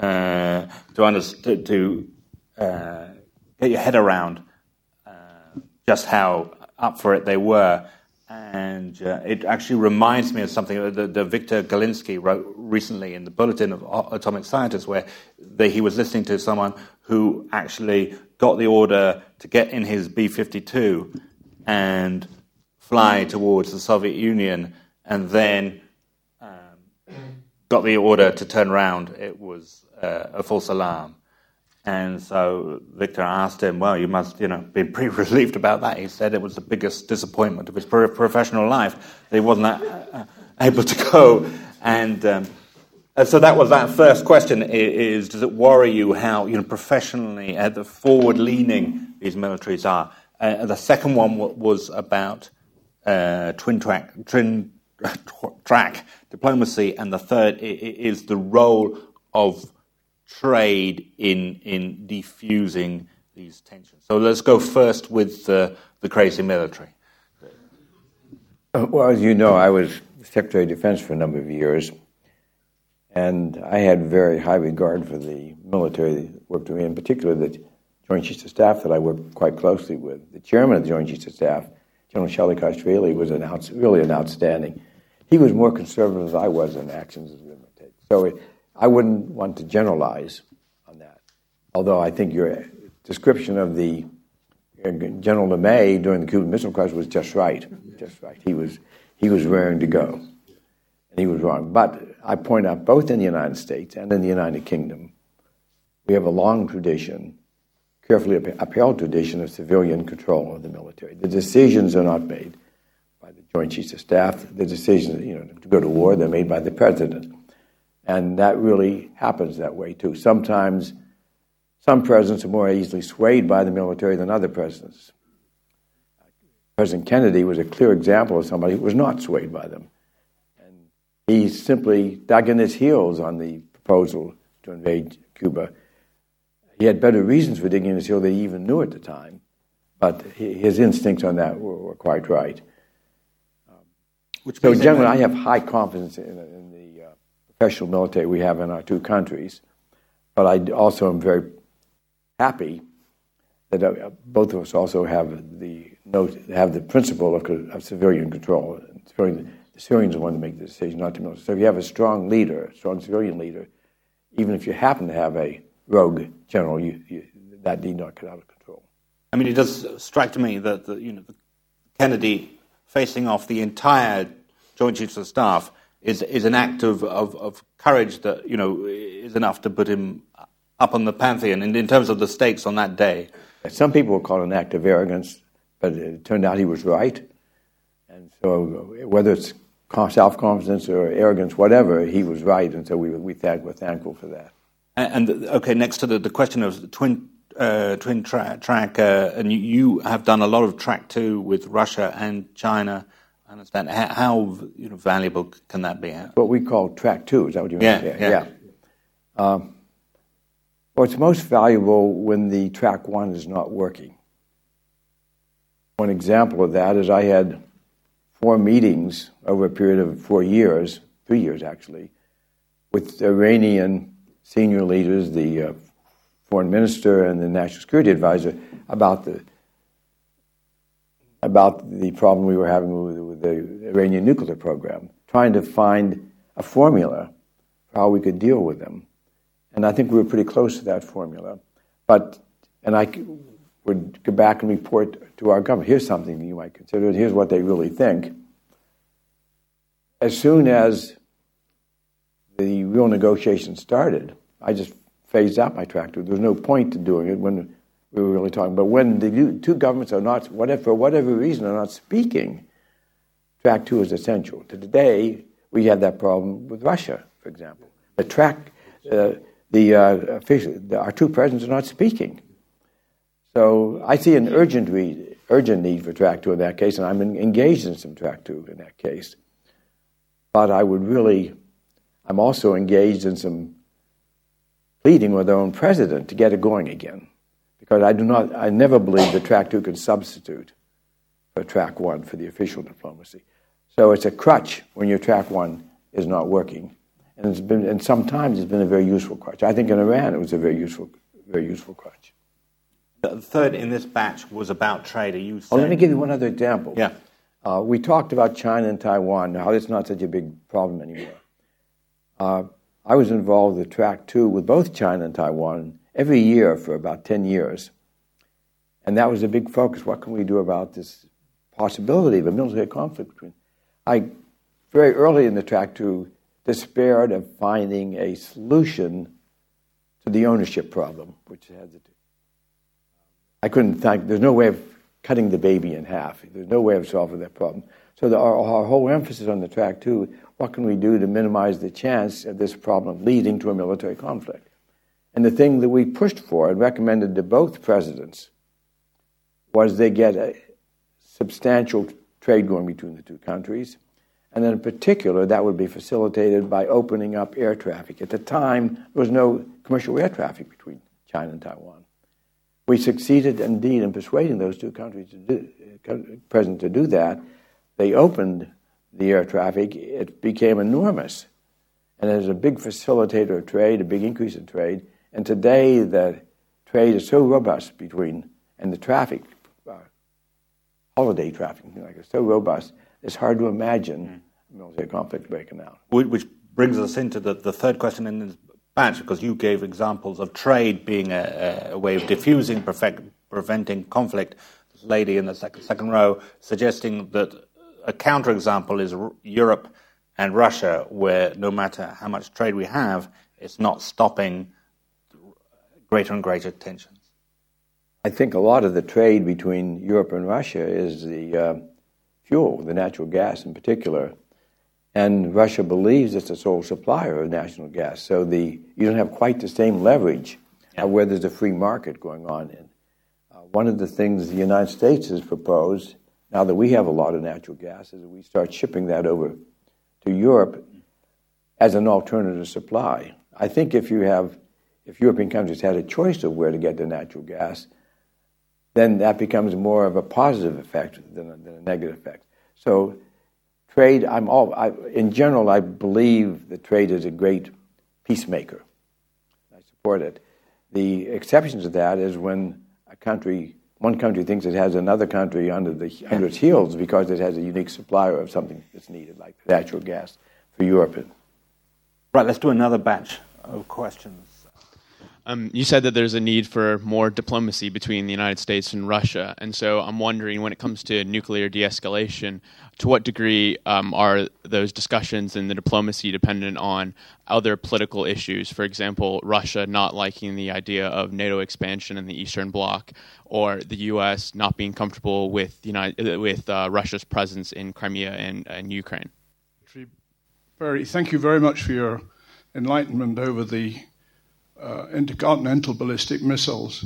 to get your head around just how up for it they were. And it actually reminds me of something that Victor Galinsky wrote recently in the Bulletin of Atomic Scientists, where he was listening to someone who actually got the order to get in his B-52 and fly towards the Soviet Union, and then got the order to turn around. It was a false alarm. And so Victor asked him, well, you must, be pretty relieved about that. He said it was the biggest disappointment of his professional life that he wasn't able to go. And so that was that first question, is does it worry you how, professionally, the forward-leaning these militaries are? The second one was about twin-track diplomacy, and the third is the role of trade in defusing these tensions. So let's go first with the crazy military. Well, as you know, I was Secretary of Defense for a number of years, and I had very high regard for the military that worked with me, in particular the Joint Chiefs of Staff that I worked quite closely with. The chairman of the Joint Chiefs of Staff, General Shelly Straley, was really an outstanding. He was more conservative than I was in actions as we would take. So I wouldn't want to generalize on that, although I think your description of the General LeMay during the Cuban Missile Crisis was just right. Just right. He was raring to go, and he was wrong. But I point out, both in the United States and in the United Kingdom, we have a long tradition, carefully upheld tradition of civilian control of the military. The decisions are not made by the Joint Chiefs of Staff. The decisions, to go to war, they're made by the president. And that really happens that way, too. Sometimes some presidents are more easily swayed by the military than other presidents. President Kennedy was a clear example of somebody who was not swayed by them. And he simply dug in his heels on the proposal to invade Cuba. He had better reasons for digging in his heels than he even knew at the time, but his instincts on that were quite right. So generally, I have high confidence in the professional military we have in our two countries, but I also am very happy that both of us also have the principle of civilian control. The civilians are the one to make the decision, not the military. So if you have a strong civilian leader, even if you happen to have a rogue general, that need not get out of control. I mean, it does strike me that Kennedy facing off the entire Joint Chiefs of Staff is an act of courage that is enough to put him up on the pantheon in terms of the stakes on that day. Some people will call it an act of arrogance, but it turned out he was right. And so whether it's self-confidence or arrogance, whatever, he was right, and so we're thankful for that. And okay, next to the question of twin track, and you have done a lot of track too with Russia and China. I understand. How valuable can that be? What we call track 2, is that what you mean? Yeah. Well, it's most valuable when the track 1 is not working. One example of that is I had 4 meetings over a period of 4 years, 3 years actually, with Iranian senior leaders, the foreign minister and the national security advisor, about the problem we were having with the Iranian nuclear program, trying to find a formula for how we could deal with them. And I think we were pretty close to that formula. And I would go back and report to our government, here's something you might consider, and here's what they really think. As soon as the real negotiations started, I just phased out my track 2. There was no point to doing it when we were really talking. But when the two governments are not, for whatever reason, are not speaking, track 2 is essential. Today, we have that problem with Russia, for example. Our two presidents are not speaking. So I see an urgent need for track 2 in that case, and I'm engaged in some track 2 in that case. But I'm also engaged in some pleading with our own president to get it going again. Because I never believe that track 2 can substitute for track 1 for the official diplomacy. So it's a crutch when your track 1 is not working. And sometimes it's been a very useful crutch. I think in Iran it was a very useful crutch. The third in this batch was about trade. Let me give you one other example. Yeah. We talked about China and Taiwan, how it's not such a big problem anymore. I was involved with track 2 with both China and Taiwan every year for about 10 years. And that was a big focus. What can we do about this possibility of a military conflict between? I, very early in the track 2, despaired of finding a solution to the ownership problem, which has it. There's no way of cutting the baby in half. There's no way of solving that problem. So our whole emphasis on the track 2, what can we do to minimize the chance of this problem leading to a military conflict? And the thing that we pushed for and recommended to both presidents was they get a substantial trade going between the two countries. And then in particular, that would be facilitated by opening up air traffic. At the time, there was no commercial air traffic between China and Taiwan. We succeeded, indeed, in persuading those two countries to do that. They opened the air traffic. It became enormous. And it was a big facilitator of trade, a big increase in trade. And today, the trade is so robust and the traffic, holiday traffic, is so robust, it's hard to imagine a military conflict breaking out. Which brings us into the third question in this batch, because you gave examples of trade being a way of diffusing, preventing conflict. This lady in the second row suggesting that a counterexample is Europe and Russia, where no matter how much trade we have, it's not stopping greater and greater tensions. I think a lot of the trade between Europe and Russia is the fuel, the natural gas in particular. And Russia believes it's the sole supplier of natural gas. So you don't have quite the same leverage where there's a free market going on. One of the things the United States has proposed, now that we have a lot of natural gas, is that we start shipping that over to Europe as an alternative supply. I think if European countries had a choice of where to get their natural gas, then that becomes more of a positive effect than a negative effect. So trade, in general, I believe that trade is a great peacemaker. I support it. The exception to that is when one country thinks it has another country under its heels because it has a unique supplier of something that's needed, like natural gas for Europe. Right, let's do another batch of questions. You said that there's a need for more diplomacy between the United States and Russia, and so I'm wondering, when it comes to nuclear de-escalation, to what degree are those discussions and the diplomacy dependent on other political issues? For example, Russia not liking the idea of NATO expansion in the Eastern Bloc, or the U.S. not being comfortable with Russia's presence in Crimea and Ukraine. Barry, thank you very much for your enlightenment over the intercontinental ballistic missiles.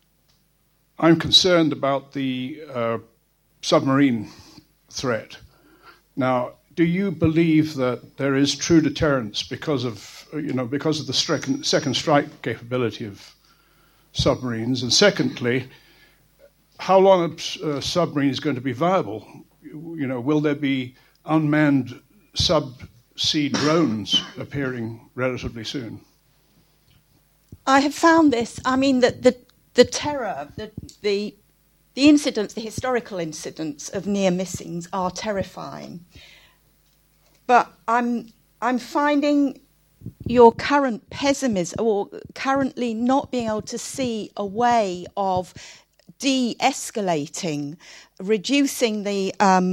I'm concerned about the submarine threat. Now, do you believe that there is true deterrence because of the second strike capability of submarines? And secondly, how long a submarine is going to be viable? Will there be unmanned subsea drones appearing relatively soon? I have found this. That the terror, the incidents, the historical incidents of near missings are terrifying. But I'm finding your current pessimism, or currently not being able to see a way of de-escalating, reducing the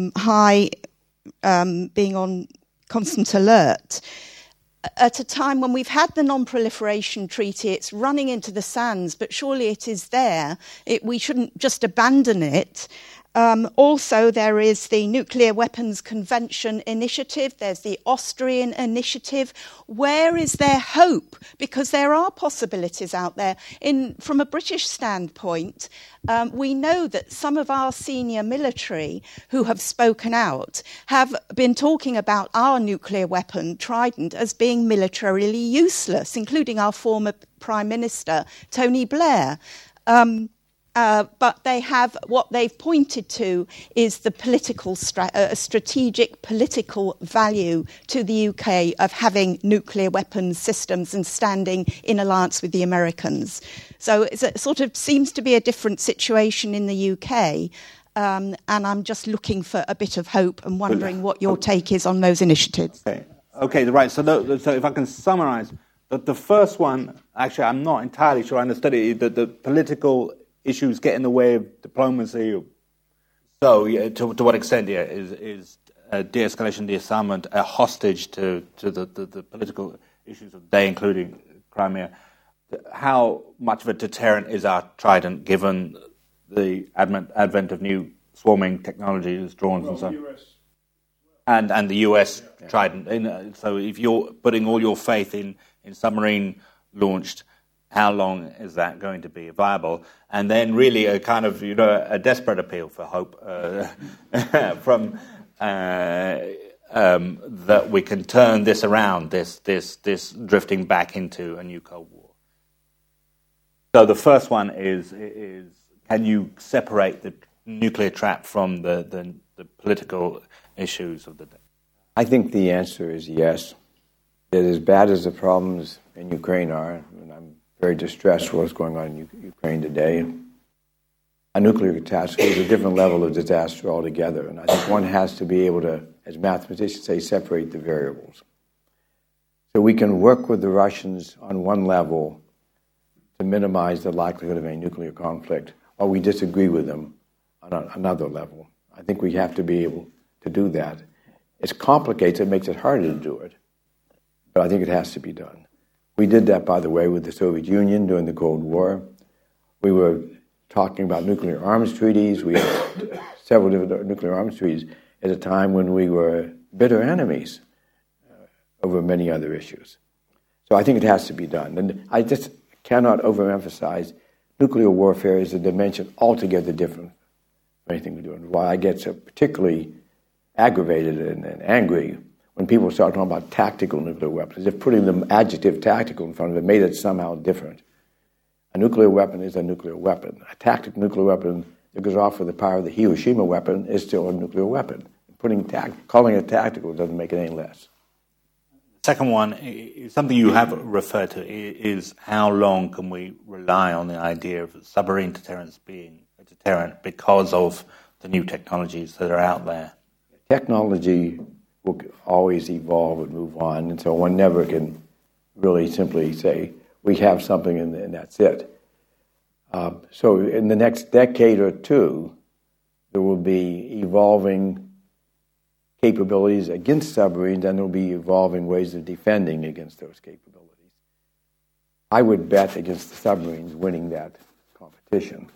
being on constant alert, at a time when we've had the non-proliferation treaty, it's running into the sands, but surely it is there. We shouldn't just abandon it. Also, there is the Nuclear Weapons Convention initiative. There's the Austrian initiative. Where is there hope? Because there are possibilities out there. From a British standpoint, we know that some of our senior military who have spoken out have been talking about our nuclear weapon, Trident, as being militarily useless, including our former Prime Minister, Tony Blair. But what they've pointed to is the strategic political value to the UK of having nuclear weapons systems and standing in alliance with the Americans. So it sort of seems to be a different situation in the UK. And I'm just looking for a bit of hope and wondering what your take is on those initiatives. Okay, right. So if I can summarise, the first one, actually, I'm not entirely sure I understood it. The political issues get in the way of diplomacy. So, to what extent is de-escalation, disarmament a hostage to the political issues of the day, including Crimea? How much of a deterrent is our Trident, given the advent of new swarming technologies, drones and so on? And the US Trident. So if you're putting all your faith in submarine launched, how long is that going to be viable? And then really a kind of, a desperate appeal for hope from that we can turn this around, this drifting back into a new Cold War. So the first one is can you separate the nuclear trap from the political issues of the day? I think the answer is yes. That as bad as the problems in Ukraine are, and I'm very distressed with what's going on in Ukraine today, a nuclear catastrophe is a different level of disaster altogether. And I think one has to be able to, as mathematicians say, separate the variables. So we can work with the Russians on one level to minimize the likelihood of a nuclear conflict, while we disagree with them on another level. I think we have to be able to do that. It's complicated, it makes it harder to do it, but I think it has to be done. We did that, by the way, with the Soviet Union during the Cold War. We were talking about nuclear arms treaties. We had several different nuclear arms treaties at a time when we were bitter enemies over many other issues. So I think it has to be done. And I just cannot overemphasize nuclear warfare is a dimension altogether different from anything we're doing. Why I get so particularly aggravated and angry when people start talking about tactical nuclear weapons, if putting the adjective tactical in front of it made it somehow different. A nuclear weapon is a nuclear weapon. A tactical nuclear weapon that goes off with the power of the Hiroshima weapon is still a nuclear weapon. Calling it tactical doesn't make it any less. Second one, is something you have referred to, is how long can we rely on the idea of submarine deterrence being a deterrent because of the new technologies that are out there? Technology will always evolve and move on, and so one never can really simply say, we have something and that's it. So in the next decade or two, there will be evolving capabilities against submarines, and there will be evolving ways of defending against those capabilities. I would bet against the submarines winning that competition.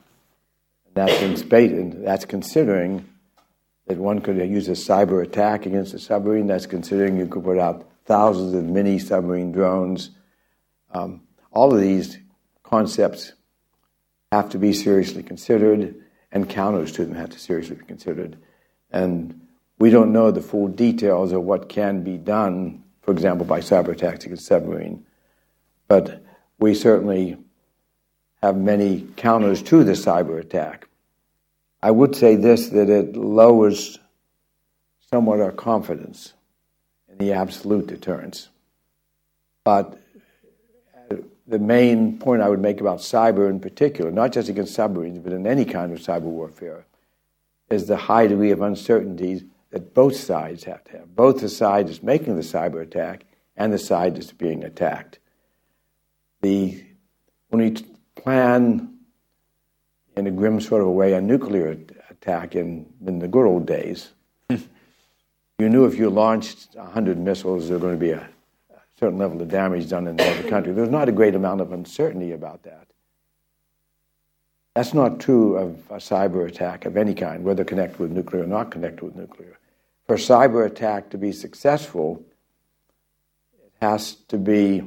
That's considering that one could use a cyber attack against a submarine. That's considering you could put out thousands of mini submarine drones. All of these concepts have to be seriously considered, and counters to them have to seriously be considered. And we don't know the full details of what can be done, for example, by cyber attacks against submarine. But we certainly have many counters to the cyber attack. I would say this, that it lowers somewhat our confidence in the absolute deterrence. But the main point I would make about cyber in particular, not just against submarines, but in any kind of cyber warfare, is the high degree of uncertainties that both sides have to have. Both the side that's making the cyber attack and the side that's being attacked. When we plan in a grim sort of a way a nuclear attack in the good old days, you knew if you launched 100 missiles, there was going to be a certain level of damage done in the country. There was not a great amount of uncertainty about that. That's not true of a cyber attack of any kind, whether connected with nuclear or not connected with nuclear. For a cyber attack to be successful, it has to be,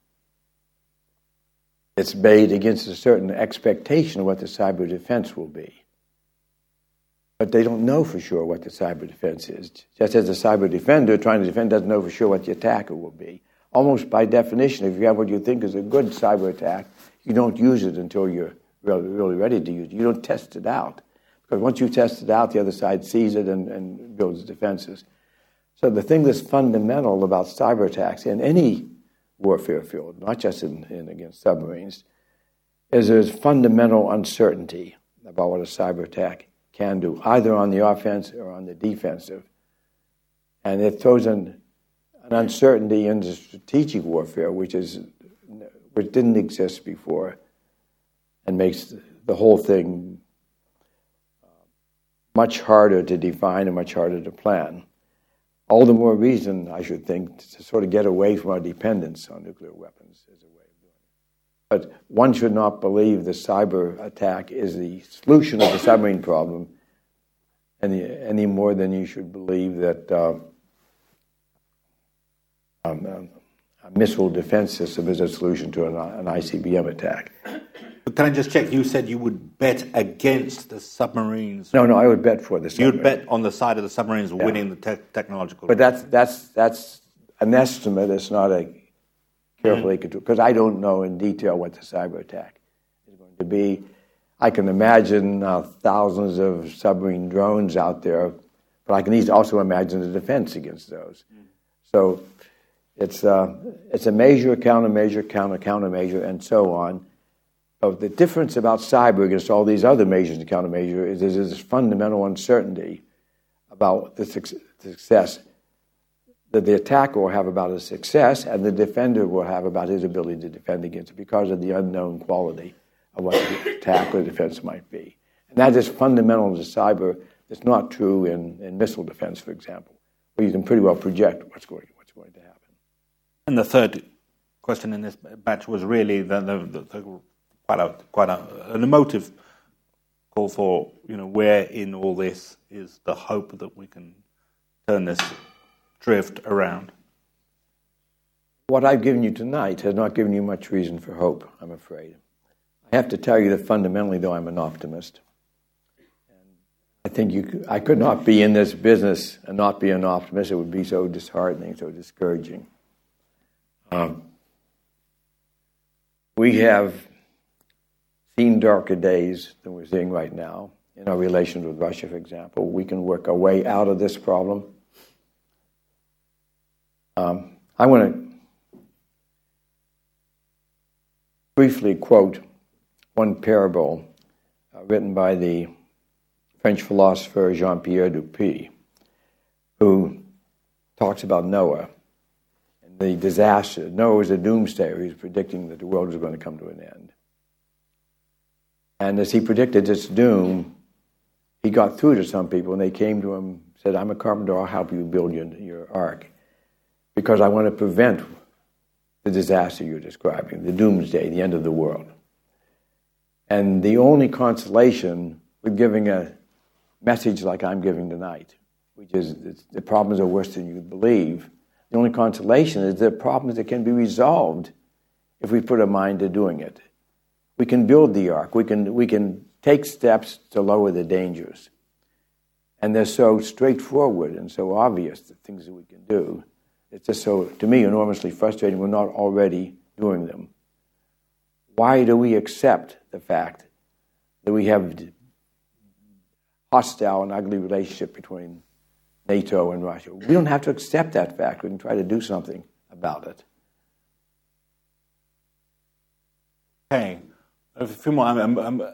it's made against a certain expectation of what the cyber defense will be. But they don't know for sure what the cyber defense is. Just as a cyber defender trying to defend doesn't know for sure what the attacker will be. Almost by definition, if you have what you think is a good cyber attack, you don't use it until you're really ready to use it. You don't test it out. Because once you test it out, the other side sees it and builds defenses. So the thing that's fundamental about cyber attacks in any warfare field, not just in against submarines, is there's fundamental uncertainty about what a cyber attack can do, either on the offense or on the defensive. And it throws an uncertainty into strategic warfare, which didn't exist before, and makes the whole thing much harder to define and much harder to plan. All the more reason, I should think, to sort of get away from our dependence on nuclear weapons as a way of doing it. But one should not believe the cyber attack is the solution of the submarine problem any more than you should believe that a missile defense system is a solution to an ICBM attack. But can I just check? You said you would bet against the submarines. No, I would bet for the submarines. You'd bet on the side of the submarines winning the technological. But that's an estimate. It's not a carefully controlled, because I don't know in detail what the cyber attack is going to be. I can imagine thousands of submarine drones out there, but I can also imagine the defense against those. So it's a measure, countermeasure, countermeasure, and so on. But the difference about cyber against all these other measures and countermeasure is there's this fundamental uncertainty about the success that the attacker will have about his success and the defender will have about his ability to defend against it because of the unknown quality of what the attack or defense might be. And that is fundamental to cyber. It's not true in missile defense, for example, where you can pretty well project what's going to happen. And the third question in this batch was really quite an emotive call for, where in all this is the hope that we can turn this drift around. What I've given you tonight has not given you much reason for hope, I'm afraid. I have to tell you that fundamentally, though, I'm an optimist. And I think I could not be in this business and not be an optimist. It would be so disheartening, so discouraging. We have seen darker days than we're seeing right now in our relations with Russia, for example. We can work our way out of this problem. I want to briefly quote one parable written by the French philosopher Jean-Pierre Dupuy, who talks about Noah and the disaster. Noah was a doomsayer. He was predicting that the world was going to come to an end. And as he predicted this doom, he got through to some people, and they came to him and said, "I'm a carpenter, I'll help you build your ark, because I want to prevent the disaster you're describing, the doomsday, the end of the world." And the only consolation with giving a message like I'm giving tonight, which is the problems are worse than you believe, the only consolation is they're problems that can be resolved if we put a mind to doing it. We can build the ark. We can take steps to lower the dangers. And they're so straightforward and so obvious, the things that we can do. It's just so, to me, enormously frustrating we're not already doing them. Why do we accept the fact that we have hostile and ugly relationship between NATO and Russia? We don't have to accept that fact. We can try to do something about it. Okay. A few more. I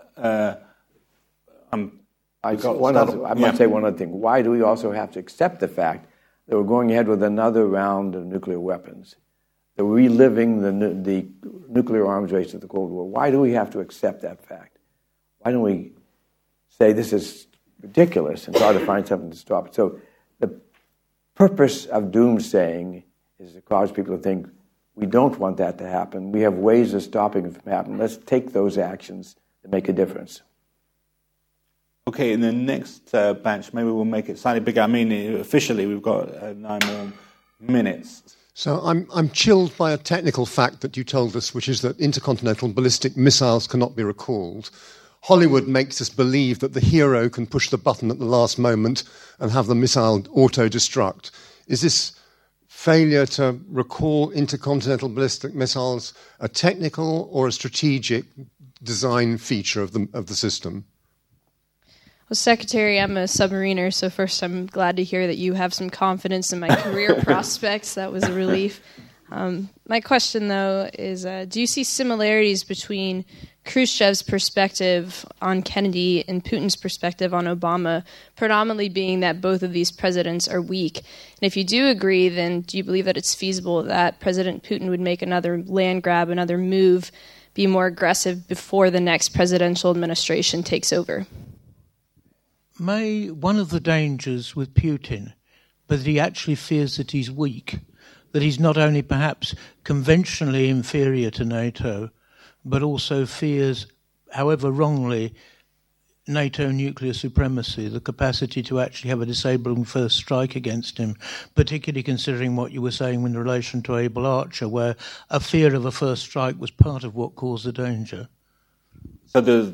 might say one other thing. Why do we also have to accept the fact that we're going ahead with another round of nuclear weapons? the reliving the nuclear arms race of the Cold War. Why do we have to accept that fact? Why don't we say this is ridiculous and try to find something to stop it? So the purpose of doomsaying is to cause people to think, we don't want that to happen. We have ways of stopping it from happening. Let's take those actions that make a difference. Okay, in the next batch, maybe we'll make it slightly bigger. I mean, officially, we've got 9 more minutes. So I'm chilled by a technical fact that you told us, which is that intercontinental ballistic missiles cannot be recalled. Hollywood makes us believe that the hero can push the button at the last moment and have the missile auto-destruct. Is this failure to recall intercontinental ballistic missiles a technical or a strategic design feature of the system? Well, Secretary, I'm a submariner, so first I'm glad to hear that you have some confidence in my career prospects. That was a relief. My question, though, is do you see similarities between Khrushchev's perspective on Kennedy and Putin's perspective on Obama, predominantly being that both of these presidents are weak? And if you do agree, then do you believe that it's feasible that President Putin would make another land grab, another move, be more aggressive before the next presidential administration takes over? May one of the dangers with Putin be that he actually fears that he's weak, that he's not only perhaps conventionally inferior to NATO, but also fears, however wrongly, NATO nuclear supremacy, the capacity to actually have a disabling first strike against him, particularly considering what you were saying in relation to Able Archer, where a fear of a first strike was part of what caused the danger. So the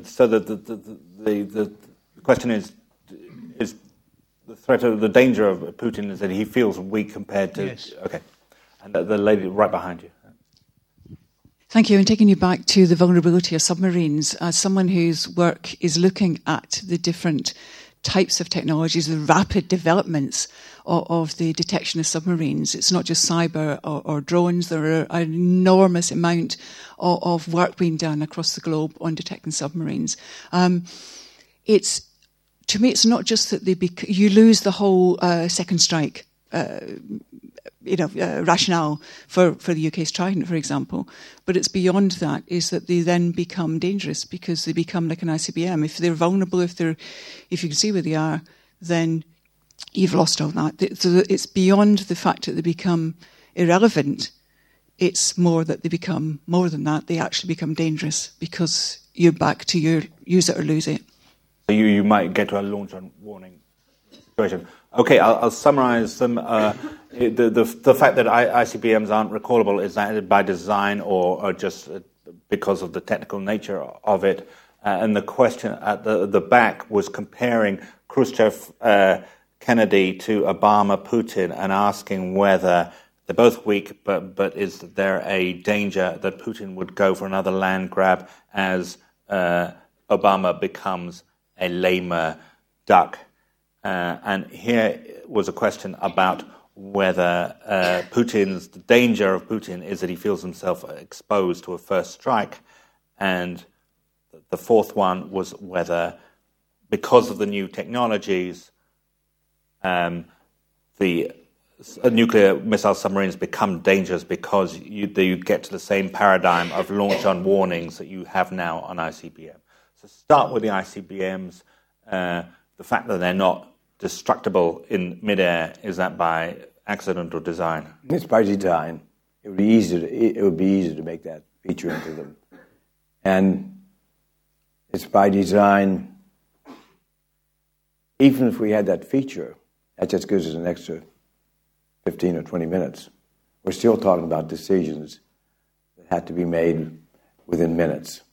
question is the threat of the danger of Putin is that he feels weak compared to... Yes. Okay. And the lady right behind you. Thank you. And taking you back to the vulnerability of submarines, as someone whose work is looking at the different types of technologies, the rapid developments of the detection of submarines, it's not just cyber or drones. There are an enormous amount of work being done across the globe on detecting submarines. To me, it's not just that you lose the whole second strike rationale for the UK's Trident, for example. But it's beyond that, is that they then become dangerous because they become like an ICBM. If they're vulnerable, if you can see where they are, then you've lost all that. So it's beyond the fact that they become irrelevant. It's more that they become more than that. They actually become dangerous because you're back to your use it or lose it. So you might get to a launch on warning situation. Okay, I'll summarize them. The fact that ICBMs aren't recallable, is that by design or just because of the technical nature of it? And the question at the back was comparing Khrushchev, Kennedy to Obama, Putin, and asking whether they're both weak, but is there a danger that Putin would go for another land grab as Obama becomes a lamer duck? And here was a question about whether the danger of Putin is that he feels himself exposed to a first strike. And the fourth one was whether, because of the new technologies, the nuclear missile submarines become dangerous because you get to the same paradigm of launch on warnings that you have now on ICBM. So start with the ICBMs. The fact that they're not destructible in midair, is that by accident or design? It's by design. It would be easy to make that feature into them, and it's by design. Even if we had that feature, that just gives us an extra 15 or 20 minutes. We're still talking about decisions that had to be made within minutes.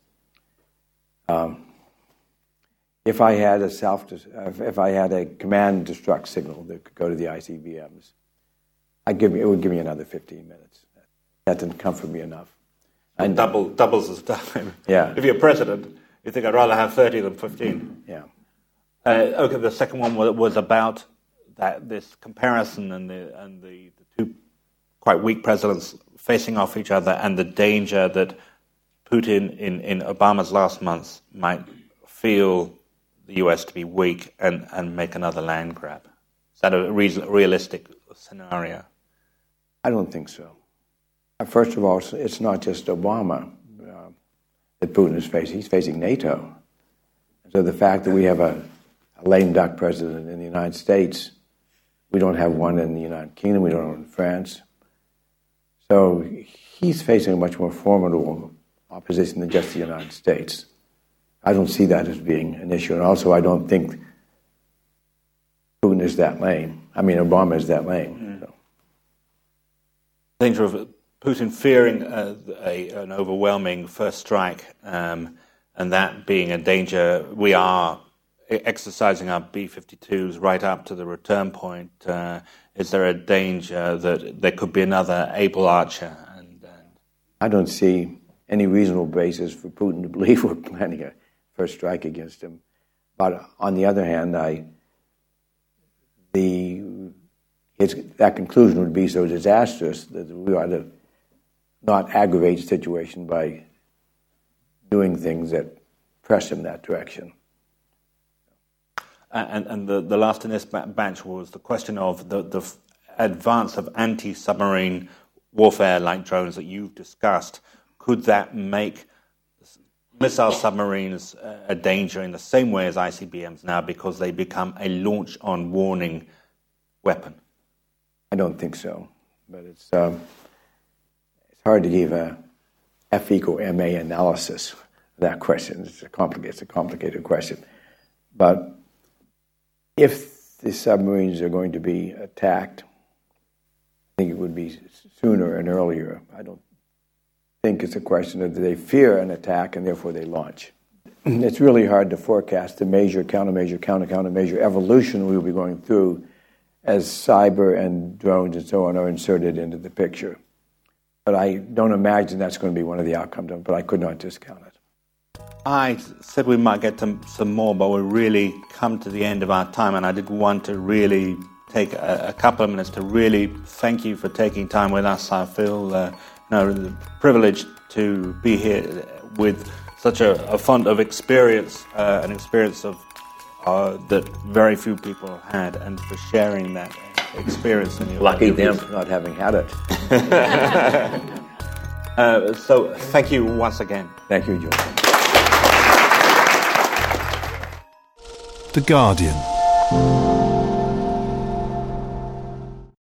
If I had a command and destruct signal that could go to the ICBMs, it would give me another 15 minutes. That didn't comfort me enough. And doubles as time. Yeah. If you're president, you think I'd rather have 30 than 15. Yeah. Okay. The second one was about this comparison and the two quite weak presidents facing off each other, and the danger that Putin in Obama's last months might feel the US to be weak and make another land grab. Is that a realistic scenario? I don't think so. First of all, it's not just Obama that Putin is facing. He's facing NATO. So the fact that we have a lame duck president in the United States, we don't have one in the United Kingdom, we don't have one in France. So he's facing a much more formidable opposition than just the United States. I don't see that as being an issue. And also, I don't think Putin is that lame. I mean, Obama is that lame. So. Danger of Putin fearing an overwhelming first strike, and that being a danger. We are exercising our B-52s right up to the return point. Is there a danger that there could be another Able Archer? I don't see any reasonable basis for Putin to believe we're planning a first strike against him. But on the other hand, that conclusion would be so disastrous that we ought to not aggravate the situation by doing things that press him that direction. And the last in this batch was the question of the advance of anti-submarine warfare like drones that you've discussed. Could that make missile submarines a danger in the same way as ICBMs now because they become a launch-on-warning weapon? I don't think so, but it's hard to give a F equal MA analysis of that question. It's a complicated question. But if the submarines are going to be attacked, I think it would be sooner and earlier. I don't think it's a question of they fear an attack and therefore they launch. It's really hard to forecast the major, countermeasure evolution we will be going through as cyber and drones and so on are inserted into the picture. But I don't imagine that's going to be one of the outcomes, but I could not discount it. I said we might get to some more, but we've really come to the end of our time, and I did want to really take a couple of minutes to really thank you for taking time with us. I feel privileged to be here with such a font of experience, an experience of that very few people have had, and for sharing that experience. Lucky them for not having had it. So thank you once again. Thank you, George. The Guardian.